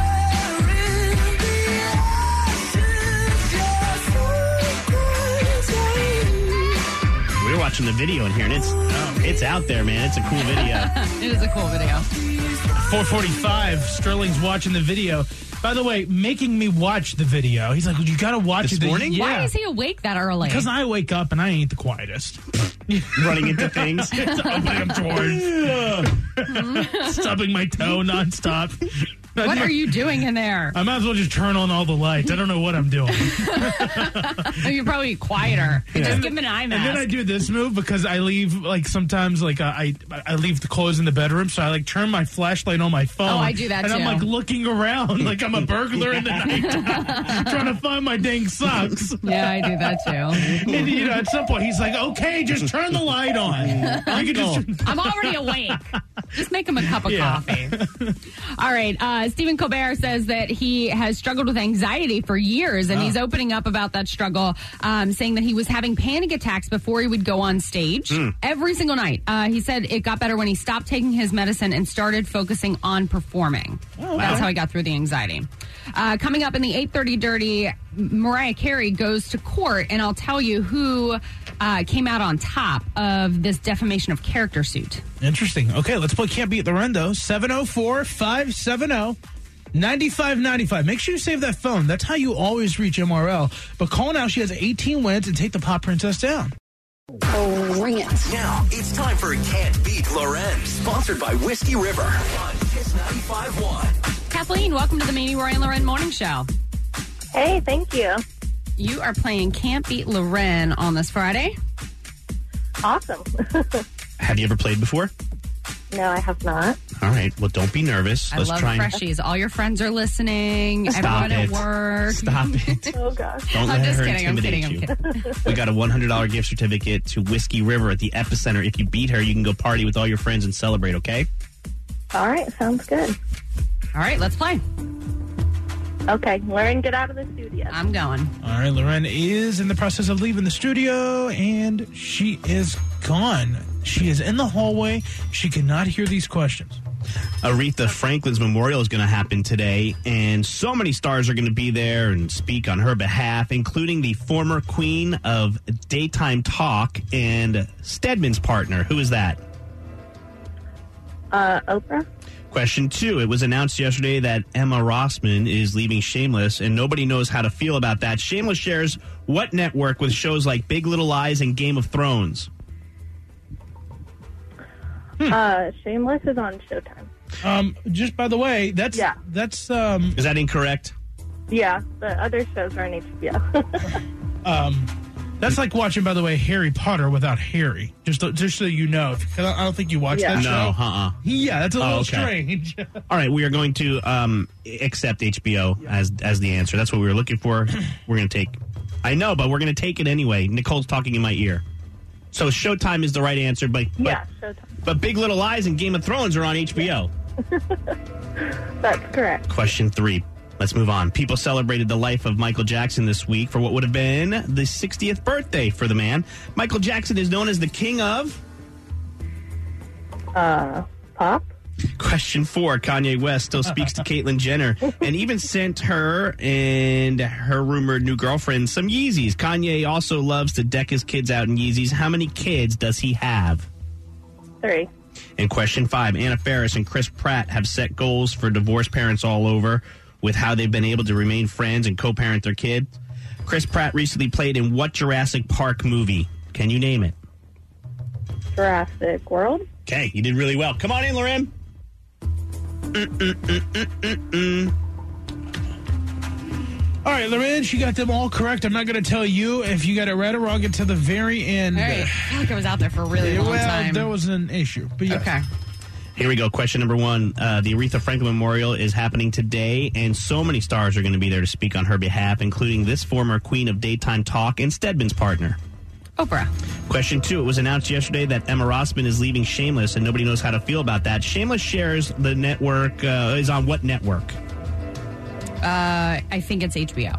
We were watching the video in here, and it's out there, man. It's a cool video. It is a cool video. 4:45. Sterling's watching the video. By the way, making me watch the video. He's like, well, you got to watch this it morning. Yeah. Why is he awake that early? Because I wake up and I ain't the quietest. Running into things, opening up drawers, stubbing my toe nonstop. What are you doing in there? I might as well just turn on all the lights. I don't know what I'm doing. You're probably quieter. Yeah. Just give him an eye mask. And then I do this move because I leave, sometimes, I leave the clothes in the bedroom, so I, turn my flashlight on my phone. Oh, I do that, and too. And I'm, looking around like I'm a burglar in the night trying to find my dang socks. Yeah, I do that, too. And, at some point, he's like, okay, just turn the light on. I'm already awake. Just make him a cup of coffee. All right, Stephen Colbert says that he has struggled with anxiety for years, and he's opening up about that struggle, saying that he was having panic attacks before he would go on stage every single night. He said it got better when he stopped taking his medicine and started focusing on performing. Oh, wow. That's how he got through the anxiety. Coming up in the 8:30 Dirty, Mariah Carey goes to court, and I'll tell you who came out on top of this defamation of character suit. Interesting. Okay, let's play Can't Beat the Run, though. 704-570-9595. Make sure you save that phone. That's how you always reach MRL. But call now. She has 18 wins and take the Pop Princess down. Oh, ring it. Now it's time for Can't Beat Loren, sponsored by Whiskey River on Kiss 95.1. Kathleen, welcome to the Mamie, Roy, and Loren Morning Show. Hey, thank you. You are playing Can't Beat Loren on this Friday. Awesome. Have you ever played before? No, I have not. All right. Well, don't be nervous. I Let's love try. freshies. All your friends are listening. Stop Everyone it. at work. Stop it. Oh, gosh. Don't I'm let just her kidding. intimidate I'm you. kidding. We got a $100 gift certificate to Whiskey River at the Epicenter. If you beat her, you can go party with all your friends and celebrate, okay? All right, sounds good. All right, let's play. Okay, Lauren, get out of the studio. I'm going. All right, Loren is in the process of leaving the studio, and she is gone. She is in the hallway. She cannot hear these questions. Aretha Franklin's memorial is going to happen today, and so many stars are going to be there and speak on her behalf, including the former queen of daytime talk and Stedman's partner. Who is that? Oprah? Question 2. It was announced yesterday that Emma Rossman is leaving Shameless, and nobody knows how to feel about that. Shameless shares what network with shows like Big Little Lies and Game of Thrones? Shameless is on Showtime. Just by the way, that's Yeah. that's Is that incorrect? Yeah, the other shows are on HBO. that's like watching, by the way, Harry Potter without Harry. Just so you know, because I don't think you watched that show. No, Yeah, that's a little okay. strange. All right, we are going to accept HBO as the answer. That's what we were looking for. We're going to take... I know, but we're going to take it anyway. Nicole's talking in my ear. So Showtime is the right answer, but Showtime. But Big Little Lies and Game of Thrones are on HBO. That's correct. Question 3. Let's move on. People celebrated the life of Michael Jackson this week for what would have been the 60th birthday for the man. Michael Jackson is known as the king of... Pop? Question 4. Kanye West still speaks to Caitlyn Jenner and even sent her and her rumored new girlfriend some Yeezys. Kanye also loves to deck his kids out in Yeezys. How many kids does he have? 3. And question 5. Anna Faris and Chris Pratt have set goals for divorced parents all over with how they've been able to remain friends and co-parent their kids. Chris Pratt recently played in what Jurassic Park movie? Can you name it? Jurassic World? Okay, you did really well. Come on in, Loren. All right, Loren, she got them all correct. I'm not going to tell you if you got it right or wrong until the very end. Hey, I feel like I was out there for a really long time. There was an issue. But yes. Okay. Here we go. Question number 1. The Aretha Franklin Memorial is happening today, and so many stars are going to be there to speak on her behalf, including this former queen of daytime talk and Stedman's partner. Oprah. Question 2. It was announced yesterday that Emma Rossman is leaving Shameless, and nobody knows how to feel about that. Shameless shares the network, is on what network? I think it's HBO.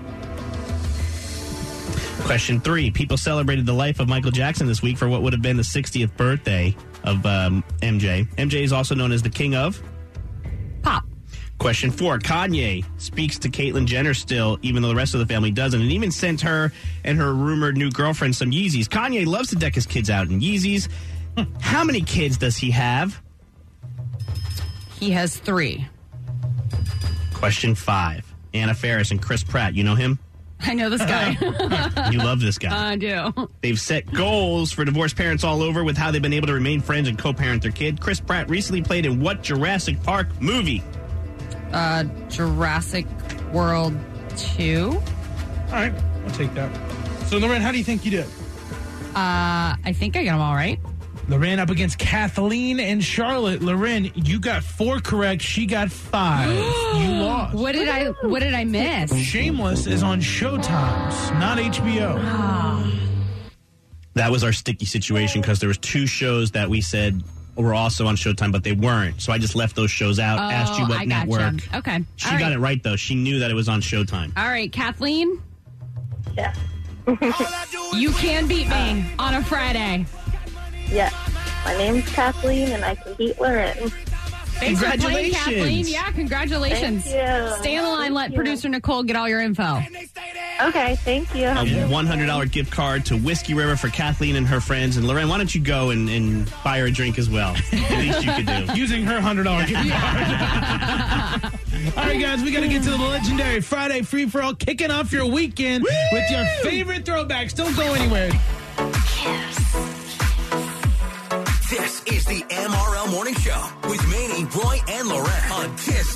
Question 3. People celebrated the life of Michael Jackson this week for what would have been the 60th birthday of MJ. MJ is also known as the king of... Pop. Question 4. Kanye speaks to Caitlyn Jenner still, even though the rest of the family doesn't, and even sent her and her rumored new girlfriend some Yeezys. Kanye loves to deck his kids out in Yeezys. How many kids does he have? He has 3. Question 5. Anna Faris and Chris Pratt. You know him? I know this guy. You love this guy. I do. They've set goals for divorced parents all over with how they've been able to remain friends and co-parent their kid. Chris Pratt recently played in what Jurassic Park movie? Jurassic World 2. All right, I'll take that. So, Loren, how do you think you did? I think I got them all right. Loren up against Kathleen and Charlotte. Loren, you got 4 correct. She got 5. You lost. What did I miss? Shameless is on Showtime, not HBO. That was our sticky situation because there was 2 shows that we said were also on Showtime, but they weren't. So I just left those shows out, asked you what network. Gotcha. Okay. She got it right, though. She knew that it was on Showtime. All right, Kathleen. Yeah. You can beat me on a Friday. Yeah. My name's Kathleen, and I can beat Lauren. Thanks for playing, Kathleen. Yeah, congratulations. Thank you. Stay on the line. Let producer Nicole get all your info. Okay, thank you. A $100 gift card to Whiskey River for Kathleen and her friends. And Loren, why don't you go and buy her a drink as well? At least you could do. Using her $100 gift card. All right, guys, we got to get to the legendary Friday free-for-all, kicking off your weekend with your favorite throwbacks. Don't go anywhere. This is the MRL Morning Show with Manny, Roy, and Lorette on Kiss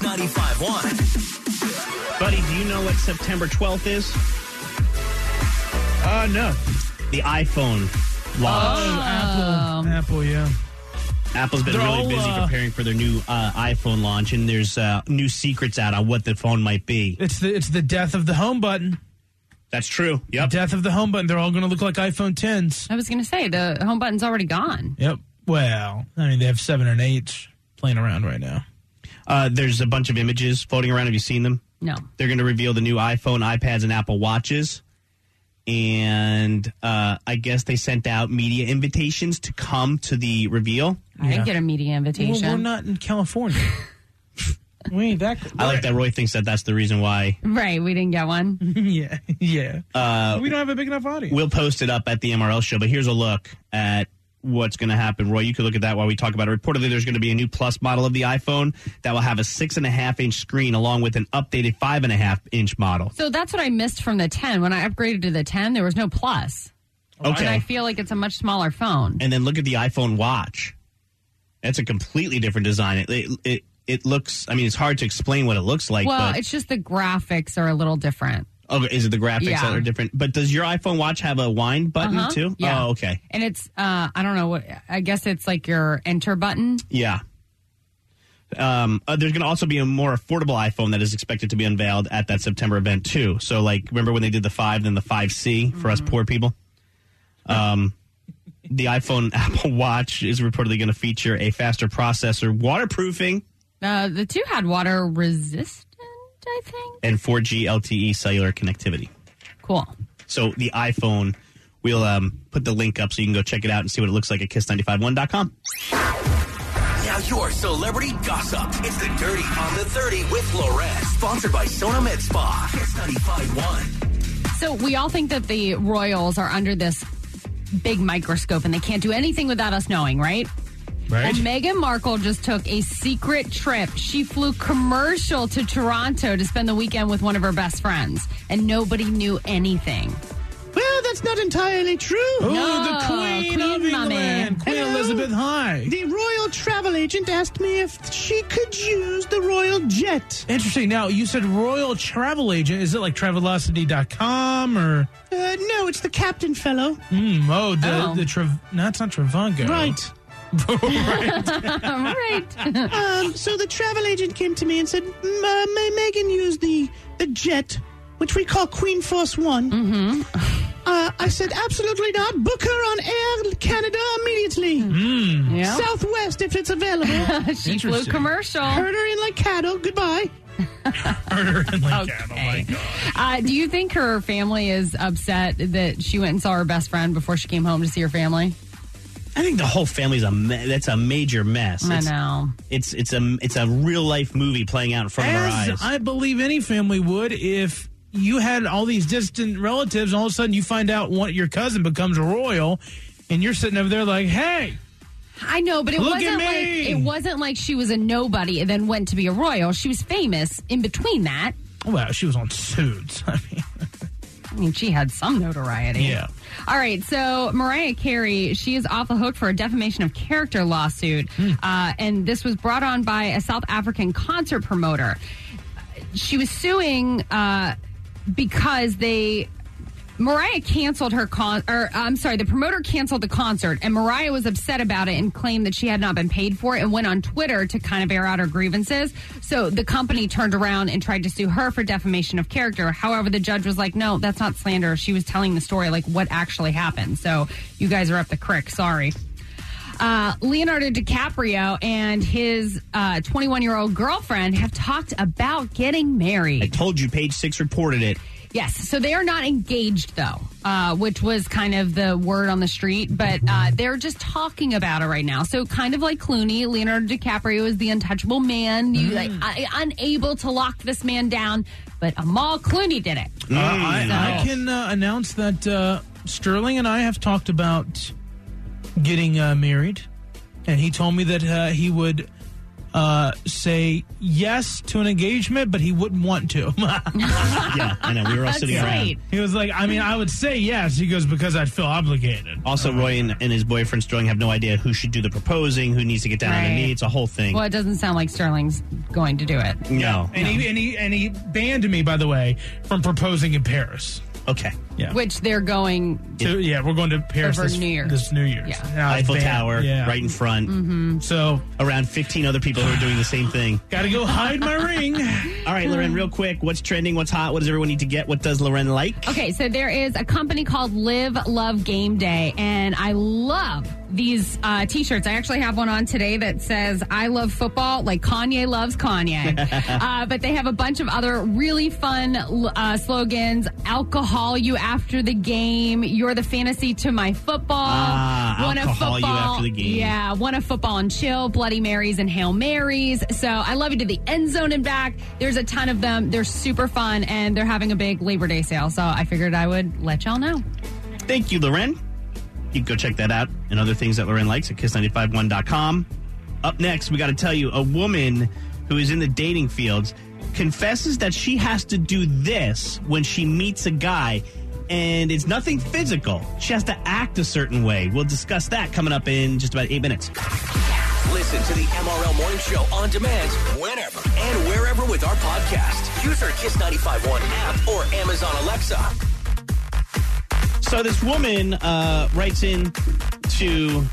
95.1. Buddy, do you know what September 12th is? No. The iPhone launch. Oh, Apple, yeah. Apple's been really busy preparing for their new iPhone launch, and there's new secrets out on what the phone might be. It's the death of the home button. That's true. Yep. Death of the home button. They're all going to look like iPhone 10s. I was going to say, the home button's already gone. Yep. Well, I mean, they have 7 and 8s playing around right now. There's a bunch of images floating around. Have you seen them? No. They're going to reveal the new iPhone, iPads, and Apple Watches. And I guess they sent out media invitations to come to the reveal. I didn't get a media invitation. Well, we're not in California. We ain't that good. I like that Roy thinks that that's the reason why. Right, we didn't get one. Yeah. We don't have a big enough audience. We'll post it up at the MRL show, but here's a look at what's going to happen. Roy, you could look at that while we talk about it. Reportedly, there's going to be a new Plus model of the iPhone that will have a 6.5-inch screen along with an updated 5.5-inch model. So that's what I missed from the 10. When I upgraded to the 10, there was no Plus. Okay. And I feel like it's a much smaller phone. And then look at the iPhone Watch. That's a completely different design. It looks, I mean, it's hard to explain what it looks like. Well, but it's just the graphics are a little different. Okay, is it the graphics Yeah. that are different? But does your iPhone Watch have a wind button too? Yeah. Oh, okay. And it's, I don't know what, I guess it's like your enter button. Yeah. There's going to also be a more affordable iPhone that is expected to be unveiled at that September event too. So, like, remember when they did the 5, then the 5C for us poor people? The iPhone Apple Watch is reportedly going to feature a faster processor, waterproofing, The 2 had water resistant, I think. and 4G LTE cellular connectivity. Cool. So the iPhone, we'll put the link up so you can go check it out and see what it looks like at kiss951.com. Now your celebrity gossip. It's the Dirty on the 30 with Lorette. Sponsored by Sona Med Spa. Kiss 95.1. So we all think that the royals are under this big microscope and they can't do anything without us knowing, right? Right. Well, Meghan Markle just took a secret trip. She flew commercial to Toronto to spend the weekend with one of her best friends, and nobody knew anything. Well, that's not entirely true. Oh, No, the Queen of Queen Mommy. England, Queen Elizabeth High. The royal travel agent asked me if she could use the royal jet. Interesting. Now, you said royal travel agent. Is it like Travelocity.com or? No, it's the captain fellow. No, it's not Travago. Right. Right. So the travel agent came to me and said, may Megan use the jet, which we call Queen Force One? Mm-hmm. I said, absolutely not. Book her on Air Canada immediately. Yeah. Southwest, if it's available. She flew commercial. Heard her in Lake Caddo. Goodbye. Okay. Do you think her family is upset that she went and saw her best friend before she came home to see her family? I think the whole family's that's a major mess. I know. It's a real life movie playing out in front of our eyes. I believe any family would if you had all these distant relatives and all of a sudden you find out your cousin becomes royal and you're sitting over there like, hey. I know, but it wasn't like she was a nobody and then went to be a royal. She was famous in between that. Well, she was on Suits. I mean, she had some notoriety. Yeah. All right, so Mariah Carey, she is off the hook for a defamation of character lawsuit, and this was brought on by a South African concert promoter. She was suing because Mariah canceled her the promoter canceled the concert, and Mariah was upset about it and claimed that she had not been paid for it and went on Twitter to kind of air out her grievances. So the company turned around and tried to sue her for defamation of character. However, the judge was like, no, that's not slander. She was telling the story, like what actually happened. So you guys are up the creek. Sorry. Leonardo DiCaprio and his 21-year-old girlfriend have talked about getting married. I told you, Page 6 reported it. Yes, so they are not engaged, though, which was kind of the word on the street, but they're just talking about it right now. So kind of like Clooney, Leonardo DiCaprio is the untouchable man, unable to lock this man down, but Amal Clooney did it. I can announce that Sterling and I have talked about getting married, and he told me that he would say yes to an engagement, but he wouldn't want to. Yeah, I know. We were all sitting around. He was like, I mean, I would say yes. He goes, because I'd feel obligated. Also, Roy and his boyfriend Sterling have no idea who should do the proposing, who needs to get down on the knee. It's a whole thing. Well, it doesn't sound like Sterling's going to do it. No. And he banned me, by the way, from proposing in Paris. Okay. Yeah. Which they're going to. Yeah, we're going to Paris over New Year's. This New Year's. Yeah. Eiffel Tower, right in front. Mm-hmm. So around 15 other people who are doing the same thing. Got to go hide my ring. All right, Loren, real quick. What's trending? What's hot? What does everyone need to get? What does Loren like? Okay, so there is a company called Live Love Game Day, and I love these T-shirts. I actually have one on today that says, I love football, like Kanye loves Kanye. But they have a bunch of other really fun slogans. Alcohol you after the game. You're the fantasy to my football. Alcohol you after the game. Yeah, one of football and chill, Bloody Marys and Hail Marys. So I love you to the end zone and back. There's a ton of them. They're super fun, and they're having a big Labor Day sale. So I figured I would let y'all know. Thank you, Loren. You can go check that out and other things that Loren likes at kiss951.com. Up next, we got to tell you, a woman who is in the dating fields confesses that she has to do this when she meets a guy, and it's nothing physical. She has to act a certain way. We'll discuss that coming up in just about 8 minutes. Listen to the MRL Morning Show on demand whenever and wherever with our podcast. Use our Kiss 95.1 app or Amazon Alexa. So this woman writes in to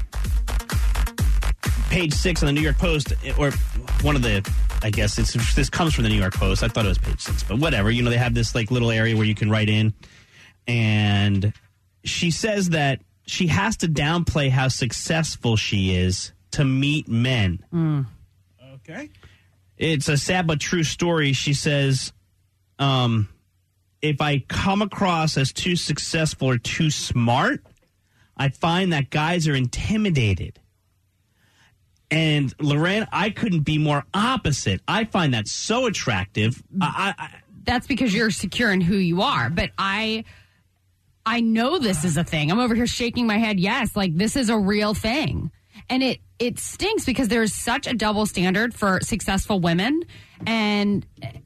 page 6 on the New York Post, or one of the, I guess this comes from the New York Post. I thought it was page 6, but whatever. You know, they have this like little area where you can write in, and she says that she has to downplay how successful she is to meet men. Okay. It's a sad but true story. She says, if I come across as too successful or too smart, I find that guys are intimidated. And Loren, I couldn't be more opposite. I find that so attractive. That's because you're secure in who you are. But I know this is a thing. I'm over here shaking my head. Yes, like this is a real thing. And it stinks because there's such a double standard for successful women, and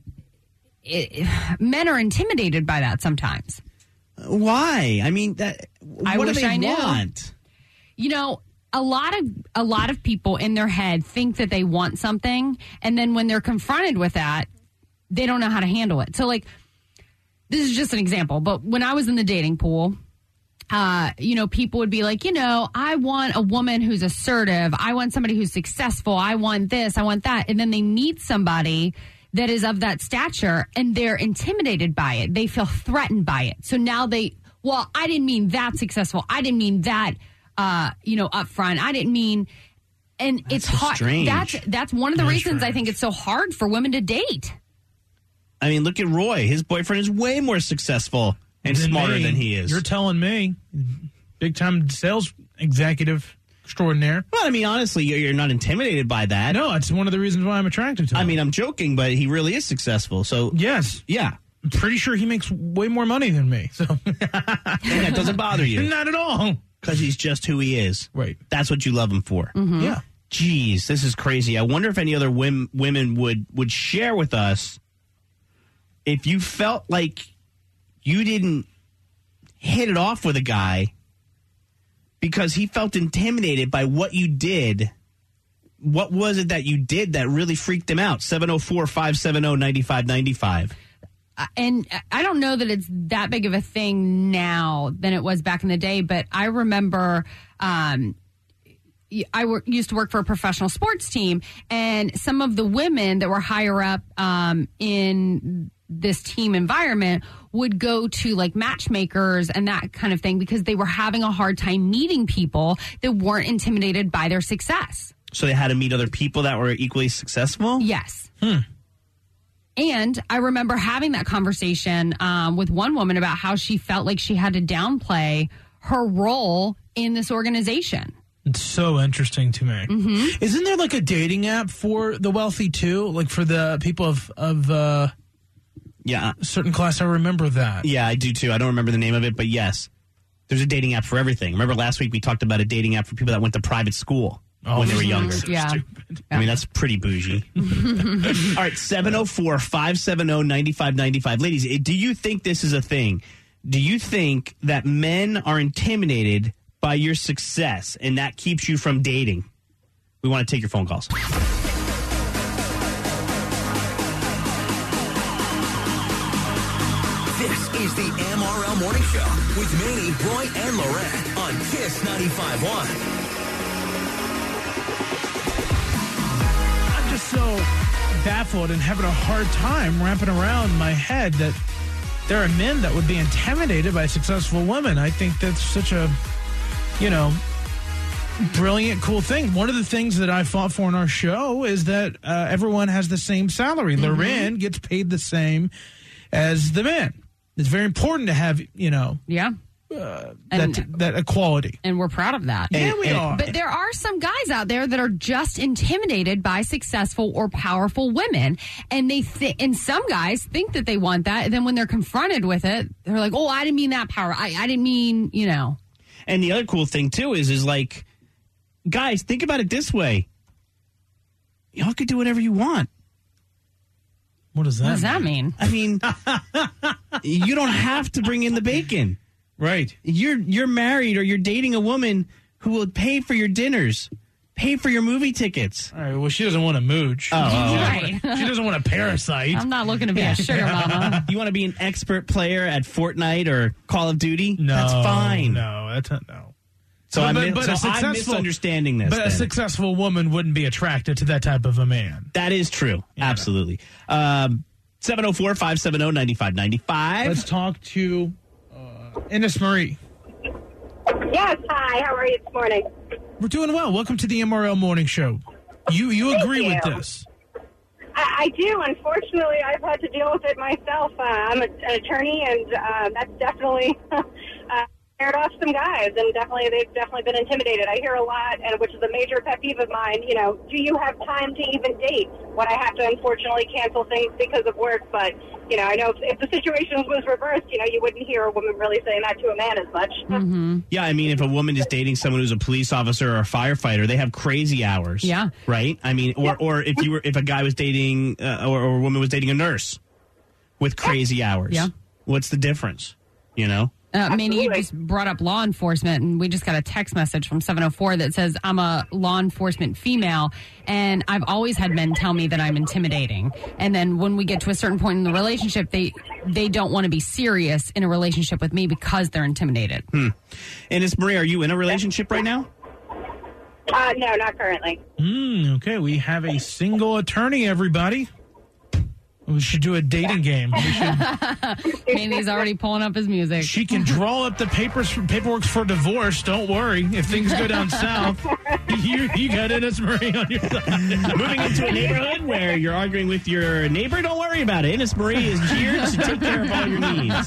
men are intimidated by that sometimes. Why? I mean, what do they want? You know, a lot of people in their head think that they want something, and then when they're confronted with that, they don't know how to handle it. So, like, this is just an example, but when I was in the dating pool, people would be like, I want a woman who's assertive. I want somebody who's successful. I want this. I want that. And then they meet somebody that is of that stature, and they're intimidated by it. They feel threatened by it. So now I didn't mean that successful. I didn't mean that, up front. I didn't mean, and that's it's so hard. Strange. That's one of the reasons I think it's so hard for women to date. I mean, look at Roy. His boyfriend is way more successful and smarter than he is. You're telling me, big time sales executive extraordinaire. Well, I mean, honestly, you're not intimidated by that. No, it's one of the reasons why I'm attracted to him. I mean, I'm joking, but he really is successful. So yes, yeah, I'm pretty sure he makes way more money than me. So and that doesn't bother you, not at all, because he's just who he is. Right. That's what you love him for. Mm-hmm. Yeah. Jeez, this is crazy. I wonder if any other women would share with us if you felt like you didn't hit it off with a guy because he felt intimidated by what you did. What was it that you did that really freaked him out? 704-570-9595. And I don't know that it's that big of a thing now than it was back in the day, but I remember used to work for a professional sports team, and some of the women that were higher up in this team environment would go to like matchmakers and that kind of thing because they were having a hard time meeting people that weren't intimidated by their success. So they had to meet other people that were equally successful? Yes. And I remember having that conversation with one woman about how she felt like she had to downplay her role in this organization. It's so interesting to me. Mm-hmm. Isn't there like a dating app for the wealthy too? Like for the people of yeah, a certain class? I remember that. Yeah, I do too. I don't remember the name of it, but yes. There's a dating app for everything. Remember last week we talked about a dating app for people that went to private school. when they were younger. So Yeah. stupid. I mean, that's pretty bougie. All right, 704-570-9595. Ladies, do you think this is a thing? Do you think that men are intimidated by your success and that keeps you from dating? We want to take your phone calls. This is the MRL Morning Show with Manny, Roy, and Lorette on Kiss 95.1. I'm just so baffled and having a hard time wrapping around my head that there are men that would be intimidated by successful women. I think that's such a, brilliant, cool thing. One of the things that I fought for in our show is that everyone has the same salary. Mm-hmm. Loren gets paid the same as the men. It's very important to have, Yeah. that equality. And we're proud of that. Yeah, we are. But there are some guys out there that are just intimidated by successful or powerful women. And and some guys think that they want that. And then when they're confronted with it, they're like, oh, I didn't mean that power. I didn't mean, And the other cool thing, too, is like, guys, think about it this way. Y'all could do whatever you want. What does that What does that mean? I mean, you don't have to bring in the bacon. Right. You're married or you're dating a woman who will pay for your dinners, pay for your movie tickets. All right, well, she doesn't want to mooch. Right. She doesn't want to parasite. I'm not looking to be a sugar mama. You want to be an expert player at Fortnite or Call of Duty? No. That's fine. No, that's no. So, But- I'm but a successful- misunderstanding this. But a then. successful woman wouldn't be attracted to that type of a man. That is true. Absolutely. 704-570-9595. Let's talk to Ines Marie. Yes, hi. How are you this morning? We're doing well. Welcome to the MRL Morning Show. You agree with you. this? I do. Unfortunately, I've had to deal with it myself. I'm an attorney, and that's definitely scared off some guys, and they've definitely been intimidated. I hear a lot, and which is a major pet peeve of mine. Do you have time to even date? When I have to unfortunately cancel things because of work, but I know if the situation was reversed, you wouldn't hear a woman really saying that to a man as much. Mm-hmm. Yeah, I mean, if a woman is dating someone who's a police officer or a firefighter, they have crazy hours. Yeah. Right? I mean, or if a guy was dating or a woman was dating a nurse with crazy hours. Yeah. What's the difference? Manny, you just brought up law enforcement, and we just got a text message from 704 that says, I'm a law enforcement female, and I've always had men tell me that I'm intimidating. And then when we get to a certain point in the relationship, they don't want to be serious in a relationship with me because they're intimidated. And it's Marie, are you in a relationship right now? No, not currently. Okay, we have a single attorney, everybody. We should do a dating game. Manny's already pulling up his music. She can draw up the paperwork for divorce. Don't worry. If things go down south, you got Ines Marie on your side. Moving into a neighborhood where you're arguing with your neighbor, don't worry about it. Ines Marie is here to take care of all your needs.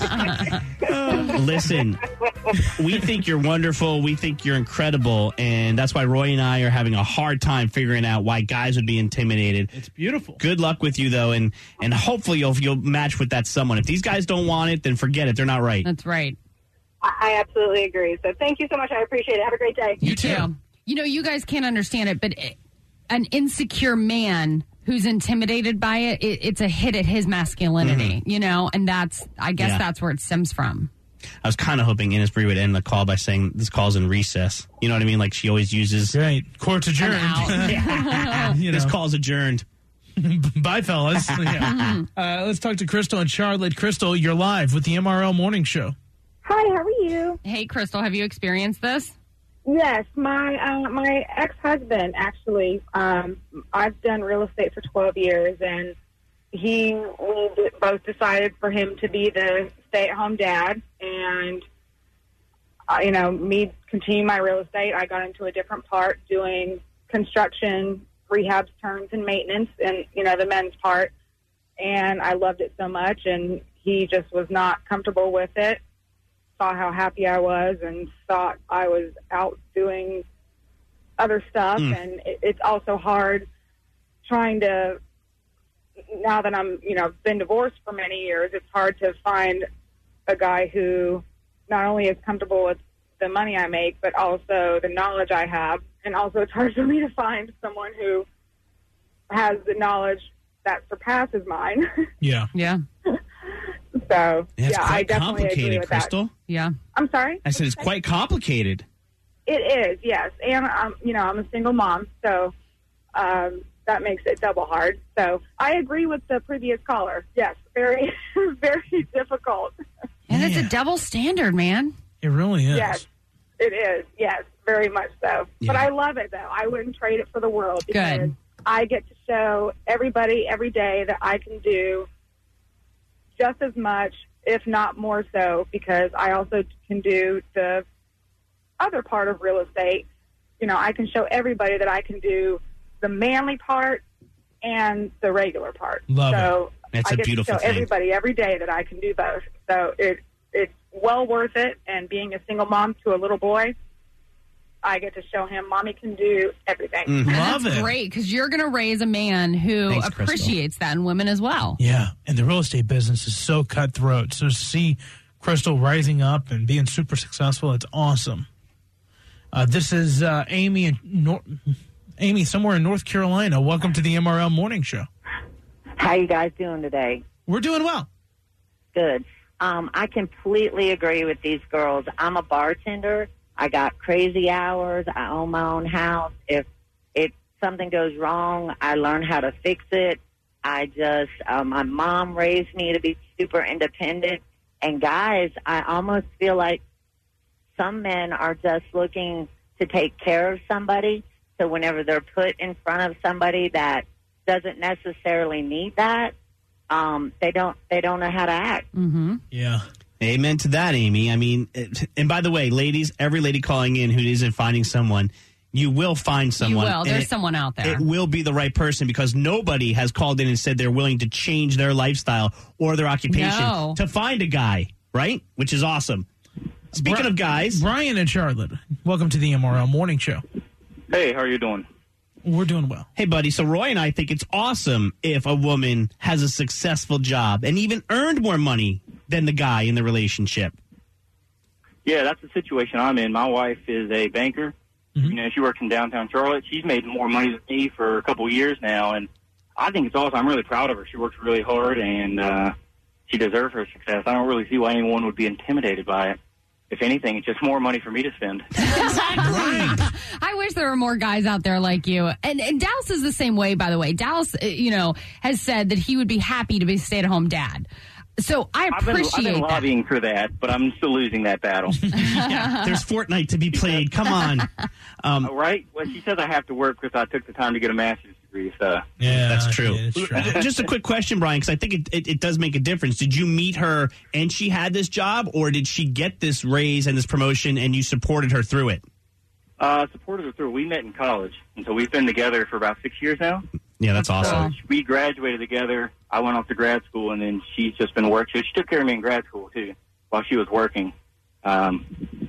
Listen, we think you're wonderful. We think you're incredible. And that's why Roy and I are having a hard time figuring out why guys would be intimidated. It's beautiful. Good luck with you, though. And hopefully you'll match with that someone. If these guys don't want it, then forget it. They're not right. That's right. I absolutely agree. So thank you so much. I appreciate it. Have a great day. You too. You guys can't understand it, but an insecure man who's intimidated by it, it's a hit at his masculinity, and that's where it stems from. I was kind of hoping Ines Marie would end the call by saying this call's in recess. You know what I mean? Like she always uses. Right. Court's adjourned. This call's adjourned. Bye, fellas. Yeah. Let's talk to Crystal and Charlotte. Crystal, you're live with the MRL Morning Show. Hi, how are you? Hey, Crystal, have you experienced this? Yes, my ex-husband, actually, I've done real estate for 12 years, and we both decided for him to be the stay-at-home dad, and, me continue my real estate. I got into a different part doing construction, rehabs, turns, and maintenance, and, the men's part, and I loved it so much, and he just was not comfortable with it, saw how happy I was, and thought I was out doing other stuff, and it's also hard trying to, now that I'm, been divorced for many years, it's hard to find a guy who not only is comfortable with the money I make, but also the knowledge I have And also it's hard for me to find someone who has the knowledge that surpasses mine. Yeah. Yeah. So, It's I quite definitely agree complicated, with Crystal. that. Yeah. I'm sorry? I said it's quite complicated. It is, yes. And, I'm a single mom, so that makes it double hard. So I agree with the previous caller. Yes, very, very difficult. And it's a double standard, man. It really is. Yes, it is. Yes, very much so. Yeah. But I love it, though. I wouldn't trade it for the world because Good. I get to show everybody every day that I can do just as much, if not more so, because I also can do the other part of real estate. I can show everybody that I can do the manly part and the regular part. Love so it. It's I a get beautiful to show thing. everybody every day that I can do both. So it's well worth it. And being a single mom to a little boy, I get to show him Mommy can do everything. Mm-hmm. Love That's it. great because you're going to raise a man who Thanks, Crystal. appreciates that in women as well. Yeah, and the real estate business is so cutthroat. So to see Crystal rising up and being super successful, it's awesome. This is Amy Amy somewhere in North Carolina. Welcome to the MRL Morning Show. How you guys doing today? We're doing well. Good. I completely agree with these girls. I'm a bartender. I got crazy hours. I own my own house. If something goes wrong, I learn how to fix it. My mom raised me to be super independent. And guys, I almost feel like some men are just looking to take care of somebody. So whenever they're put in front of somebody that doesn't necessarily need that, they don't know how to act. Mm-hmm. Yeah. Amen to that, Amy. I mean, and by the way, ladies, every lady calling in who isn't finding someone, you will find someone. You will. There's someone out there. It will be the right person because nobody has called in and said they're willing to change their lifestyle or their occupation to find a guy, right? Which is awesome. Speaking of guys. Brian and Charlotte, welcome to the MRL Morning Show. Hey, how are you doing? We're doing well. Hey, buddy. So Roy and I think it's awesome if a woman has a successful job and even earned more money than the guy in the relationship. Yeah, that's the situation I'm in. My wife is a banker. Mm-hmm. She works in downtown Charlotte. She's made more money than me for a couple of years now, and I think it's awesome. I'm really proud of her. She works really hard, and she deserves her success. I don't really see why anyone would be intimidated by it. If anything, it's just more money for me to spend. Exactly. I wish there were more guys out there like you. And Dallas is the same way, by the way. Dallas, has said that he would be happy to be a stay-at-home dad. So I appreciate I've been lobbying for that, but I'm still losing that battle. Yeah, there's Fortnite to be played. Come on. Right? Well, she says I have to work because I took the time to get a master's degree. So yeah, that's true. Yeah, it's true. Just a quick question, Brian, because I think it does make a difference. Did you meet her and she had this job, or did she get this raise and this promotion and you supported her through it? Supported her through. We met in college, and so we've been together for about 6 years now. Yeah, that's awesome. So we graduated together. I went off to grad school, and then she's just been working. She took care of me in grad school, too, while she was working. That's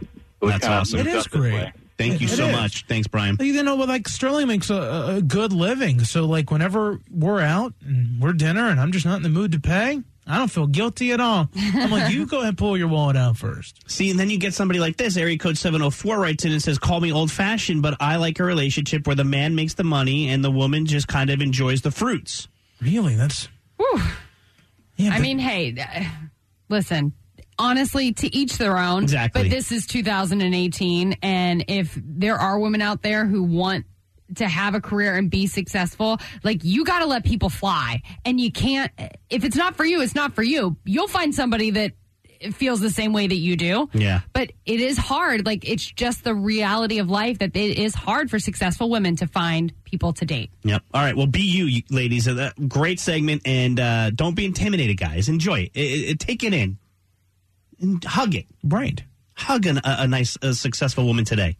awesome. It is great. Thank you so much. Thanks, Brian. Sterling makes a good living. So, whenever we're out and we're dinner and I'm just not in the mood to pay, I don't feel guilty at all. I'm like, you go ahead and pull your wallet out first. See, and then you get somebody like this. Area code 704 writes in and says, call me old-fashioned, but I like a relationship where the man makes the money and the woman just kind of enjoys the fruits. Really? That's... Whew. Yeah, I mean, hey, listen, honestly, to each their own. Exactly. But this is 2018, and if there are women out there who want to have a career and be successful, you got to let people fly. And you can't, if it's not for you, it's not for you. You'll find somebody that feels the same way that you do. Yeah. But it is hard. It's just the reality of life that it is hard for successful women to find people to date. Yep. All right. Well, be you ladies. Great segment. And don't be intimidated, guys. Enjoy it. Take it in. And hug it. Right. Hug a nice, successful woman today.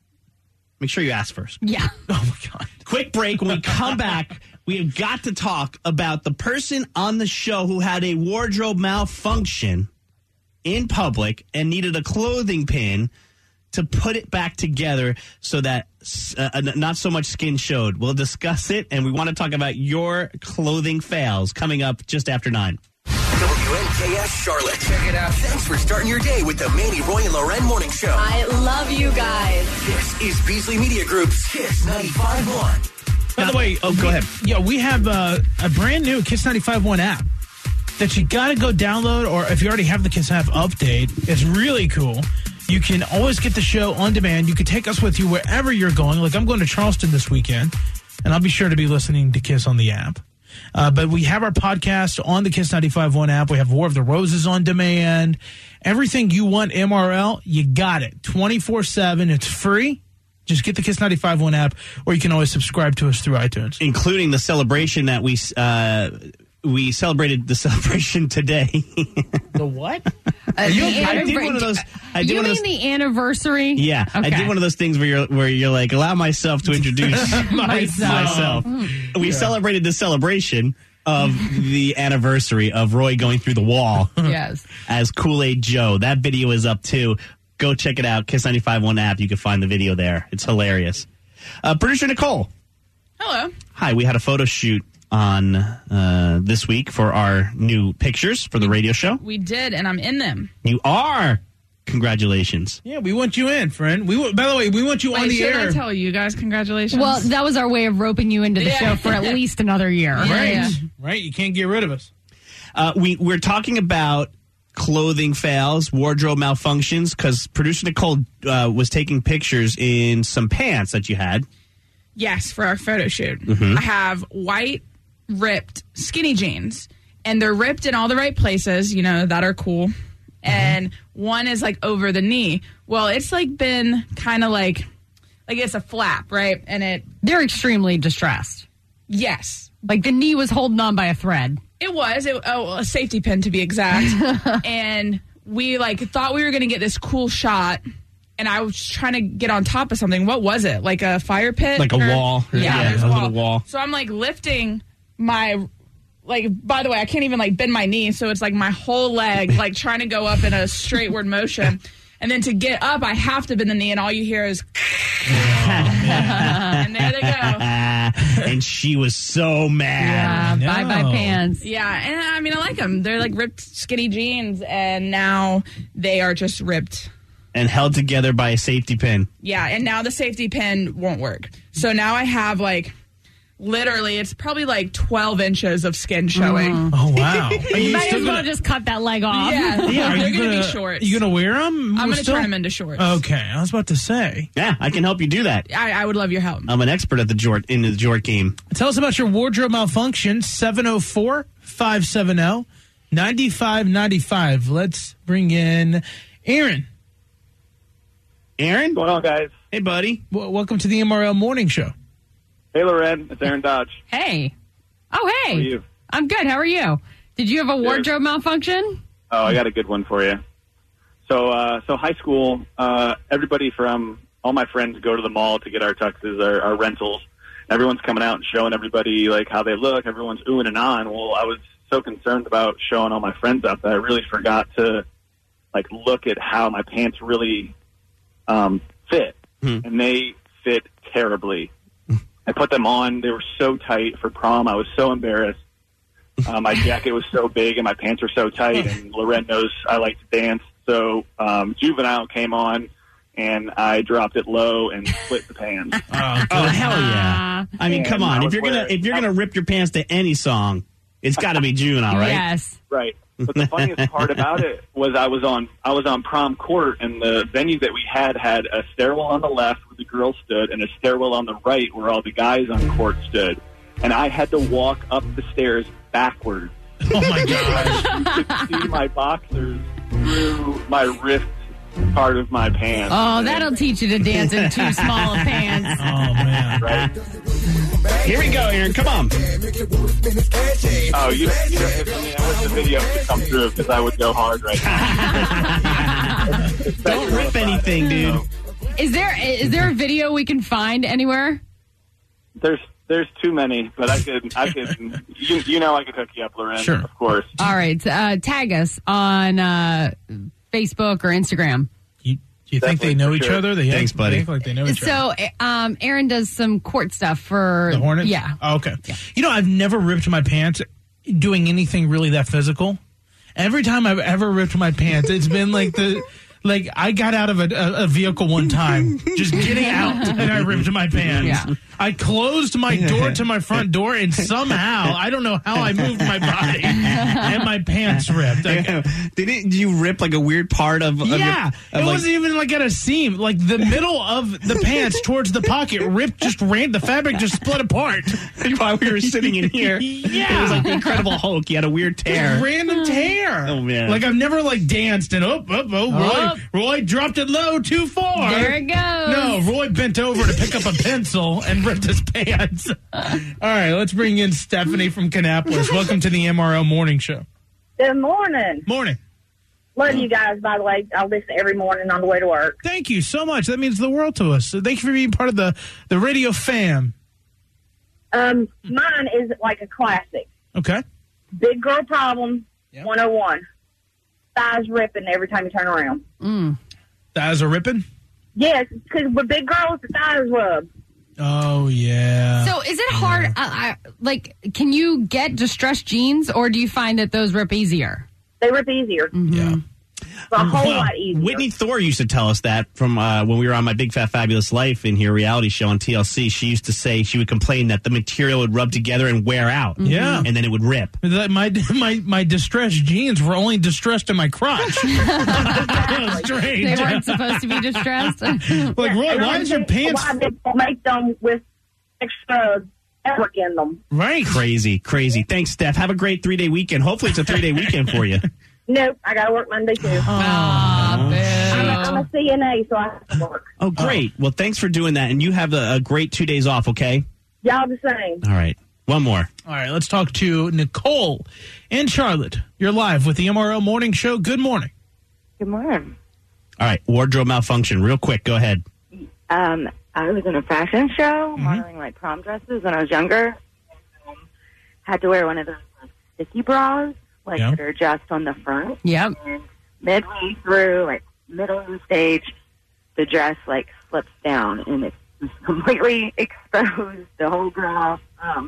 Make sure you ask first. Yeah. Oh, my God. Quick break. When we come back, we have got to talk about the person on the show who had a wardrobe malfunction in public and needed a clothing pin to put it back together so that not so much skin showed. We'll discuss it, and we want to talk about your clothing fails coming up just after 9. WNKS Charlotte. Check it out. Thanks for starting your day with the Manny, Roy, and Loren Morning Show. I love you guys. This is Beasley Media Group's Kiss 95.1. By the way, go ahead. Yeah, we have a brand new Kiss 95.1 app that you got to go download, or if you already have the Kiss app, update. It's really cool. You can always get the show on demand. You can take us with you wherever you're going. Like I'm going to Charleston this weekend, and I'll be sure to be listening to Kiss on the app. But we have our podcast on the Kiss 95.1 app. We have War of the Roses on demand. Everything you want MRL, you got it. 24/7. It's free. Just get the Kiss 95.1 app, or you can always subscribe to us through iTunes. Including the celebration that we celebrated the celebration today. The what? I did one of those. You mean the anniversary? Yeah, okay. I did one of those things where you're like, allow myself to introduce myself. We celebrated the celebration of the anniversary of Roy going through the wall. Yes. As Kool-Aid Joe. That video is up too. Go check it out. Kiss 95.1 app. You can find the video there. It's hilarious. Producer Nicole. Hello. Hi. We had a photo shoot on this week for our new pictures for the radio show. We did, and I'm in them. You are. Congratulations. Yeah, we want you in, friend. By the way, we want you on the should air. I tell you guys congratulations? Well, that was our way of roping you into the show for at least another year. Right. You can't get rid of us. We're talking about clothing fails, wardrobe malfunctions, because producer Nicole was taking pictures in some pants that you had. Yes, for our photo shoot. Mm-hmm. I have white, ripped, skinny jeans, and they're ripped in all the right places, that are cool. And one is like over the knee. Well, it's like been kind of like it's a flap, right? And they're extremely distressed. Yes. Like the knee was holding on by a thread. It was a safety pin to be exact. And we thought we were going to get this cool shot. And I was trying to get on top of something. What was it? Like a fire pit? Like a wall. Yeah, a little wall. So I'm lifting my, by the way, I can't even bend my knee. So it's my whole leg, trying to go up in a straightward motion. And then to get up, I have to bend the knee. And all you hear is, and there they go. And she was so mad. Yeah, bye-bye pants. Yeah, and I like them. They're ripped, skinny jeans. And now they are just ripped. And held together by a safety pin. Yeah, and now the safety pin won't work. So now I have literally, it's probably 12 inches of skin showing. Oh, wow. You might as well just cut that leg off. Yeah, Are they're you going to be shorts. You going to wear them? I'm going to turn them into shorts. Okay, I was about to say. Yeah, I can help you do that. I would love your help. I'm an expert at the Jort game. Tell us about your wardrobe malfunction. 704-570-9595. Let's bring in Aaron. Aaron? What's going on, guys? Hey, buddy. Welcome to the MRL Morning Show. Hey, Loren. It's Aaron Dodge. Hey. Oh, hey. How are you? I'm good. How are you? Did you have a wardrobe malfunction? Oh, I got a good one for you. So high school, everybody from all my friends go to the mall to get our tuxes, our rentals. Everyone's coming out and showing everybody how they look. Everyone's oohing and ahhing. Well, I was so concerned about showing all my friends up that I really forgot to look at how my pants really fit, and they fit terribly. I put them on. They were so tight for prom. I was so embarrassed. My jacket was so big and my pants were so tight, and Loren knows I like to dance. So Juvenile came on, and I dropped it low and split the pants. Oh, hell yeah. I mean, come on. If you're gonna rip your pants to any song, it's got to be Juvenile, right? Yes. Right. But the funniest part about it was I was on prom court, and the venue that we had a stairwell on the left where the girls stood and a stairwell on the right where all the guys on court stood. And I had to walk up the stairs backwards. Oh, my gosh. You could see my boxers through my ripped part of my pants. Oh, that'll teach you to dance in too small of pants. Oh, man. Right. Here we go, Aaron. Come on. Oh, I wish the video could come through because I would go hard right now. Don't rip anything, dude. Is there a video we can find anywhere? There's too many, but I could I could hook you up, Loren. Sure. Of course. All right. Tag us on Facebook or Instagram. Do you think they know each other? Thanks, buddy. They act like they know each other. So, Aaron does some court stuff for the Hornets? Yeah. Oh, okay. Yeah. I've never ripped my pants doing anything really that physical. Every time I've ever ripped my pants, it's been like I got out of a vehicle one time, just getting out, and I ripped my pants. Yeah. I closed my door to my front door, and somehow, I don't know how I moved my body, and my pants ripped. Did you rip like a weird part of Yeah, it wasn't even like at a seam. Like the middle of the pants towards the pocket ripped, the fabric just split apart. While we were sitting in here, Yeah. it was like the Incredible Hulk. He had a weird tear. Random tear. Oh, man. Like I've never danced and Roy dropped it low too far. There it goes. No, Roy bent over to pick up a pencil and ripped his pants. All right, let's bring in Stephanie from Kannapolis. Welcome to the MRO Morning Show. Good morning. Morning. Love you guys, by the way. I listen every morning on the way to work. Thank you so much. That means the world to us. So thank you for being part of the radio fam. Mine is like a classic. Okay. Big girl problem, 101. Thighs ripping every time you turn around. Thighs are ripping? Yes, because with big girls, the thighs rub. Oh, yeah. So is it hard? Can you get distressed jeans, or do you find that those rip easier? They rip easier. Yeah. It's a whole lot easier. Whitney Thor used to tell us that from when we were on My Big Fat Fabulous Life in here reality show on TLC. She used to say she would complain that the material would rub together and wear out. Yeah. And then it would rip. My distressed jeans were only distressed in my crotch. Strange. They weren't supposed to be distressed. Like, Roy, why is your pants... Why they make them with extra fabric in them. Right. Crazy. Thanks, Steph. Have a great 3-day weekend. Hopefully it's a 3-day weekend for you. Nope, I got to work Monday, too. I'm a CNA, so I have to work. Oh, great. Well, thanks for doing that. And you have a great 2 days off, okay? Y'all the same. All right. One more. All right, let's talk to Nicole in Charlotte. You're live with the MRO Morning Show. Good morning. Good morning. All right. Wardrobe malfunction. Real quick. Go ahead. I was in a fashion show modeling like prom dresses when I was younger. Had to wear one of those sticky bras, that are just on the front. Yep. And midway through, middle of the stage, the dress slips down and it's just completely exposed, the whole bra.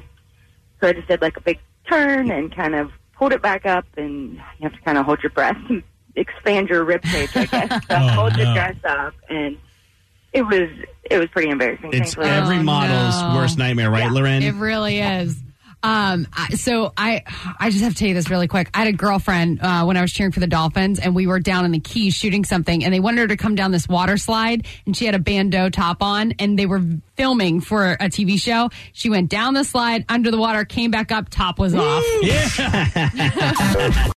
So I just did a big turn and kind of pulled it back up, and you have to kind of hold your breath and expand your rib cage, I guess. So hold the dress up, and it was pretty embarrassing. It's every model's worst nightmare, right, Loren? It really is. So I just have to tell you this really quick. I had a girlfriend when I was cheering for the Dolphins, and we were down in the Keys shooting something, and they wanted her to come down this water slide, and she had a bandeau top on, and they were filming for a TV show. She went down the slide, under the water, came back up, top was off. Yeah.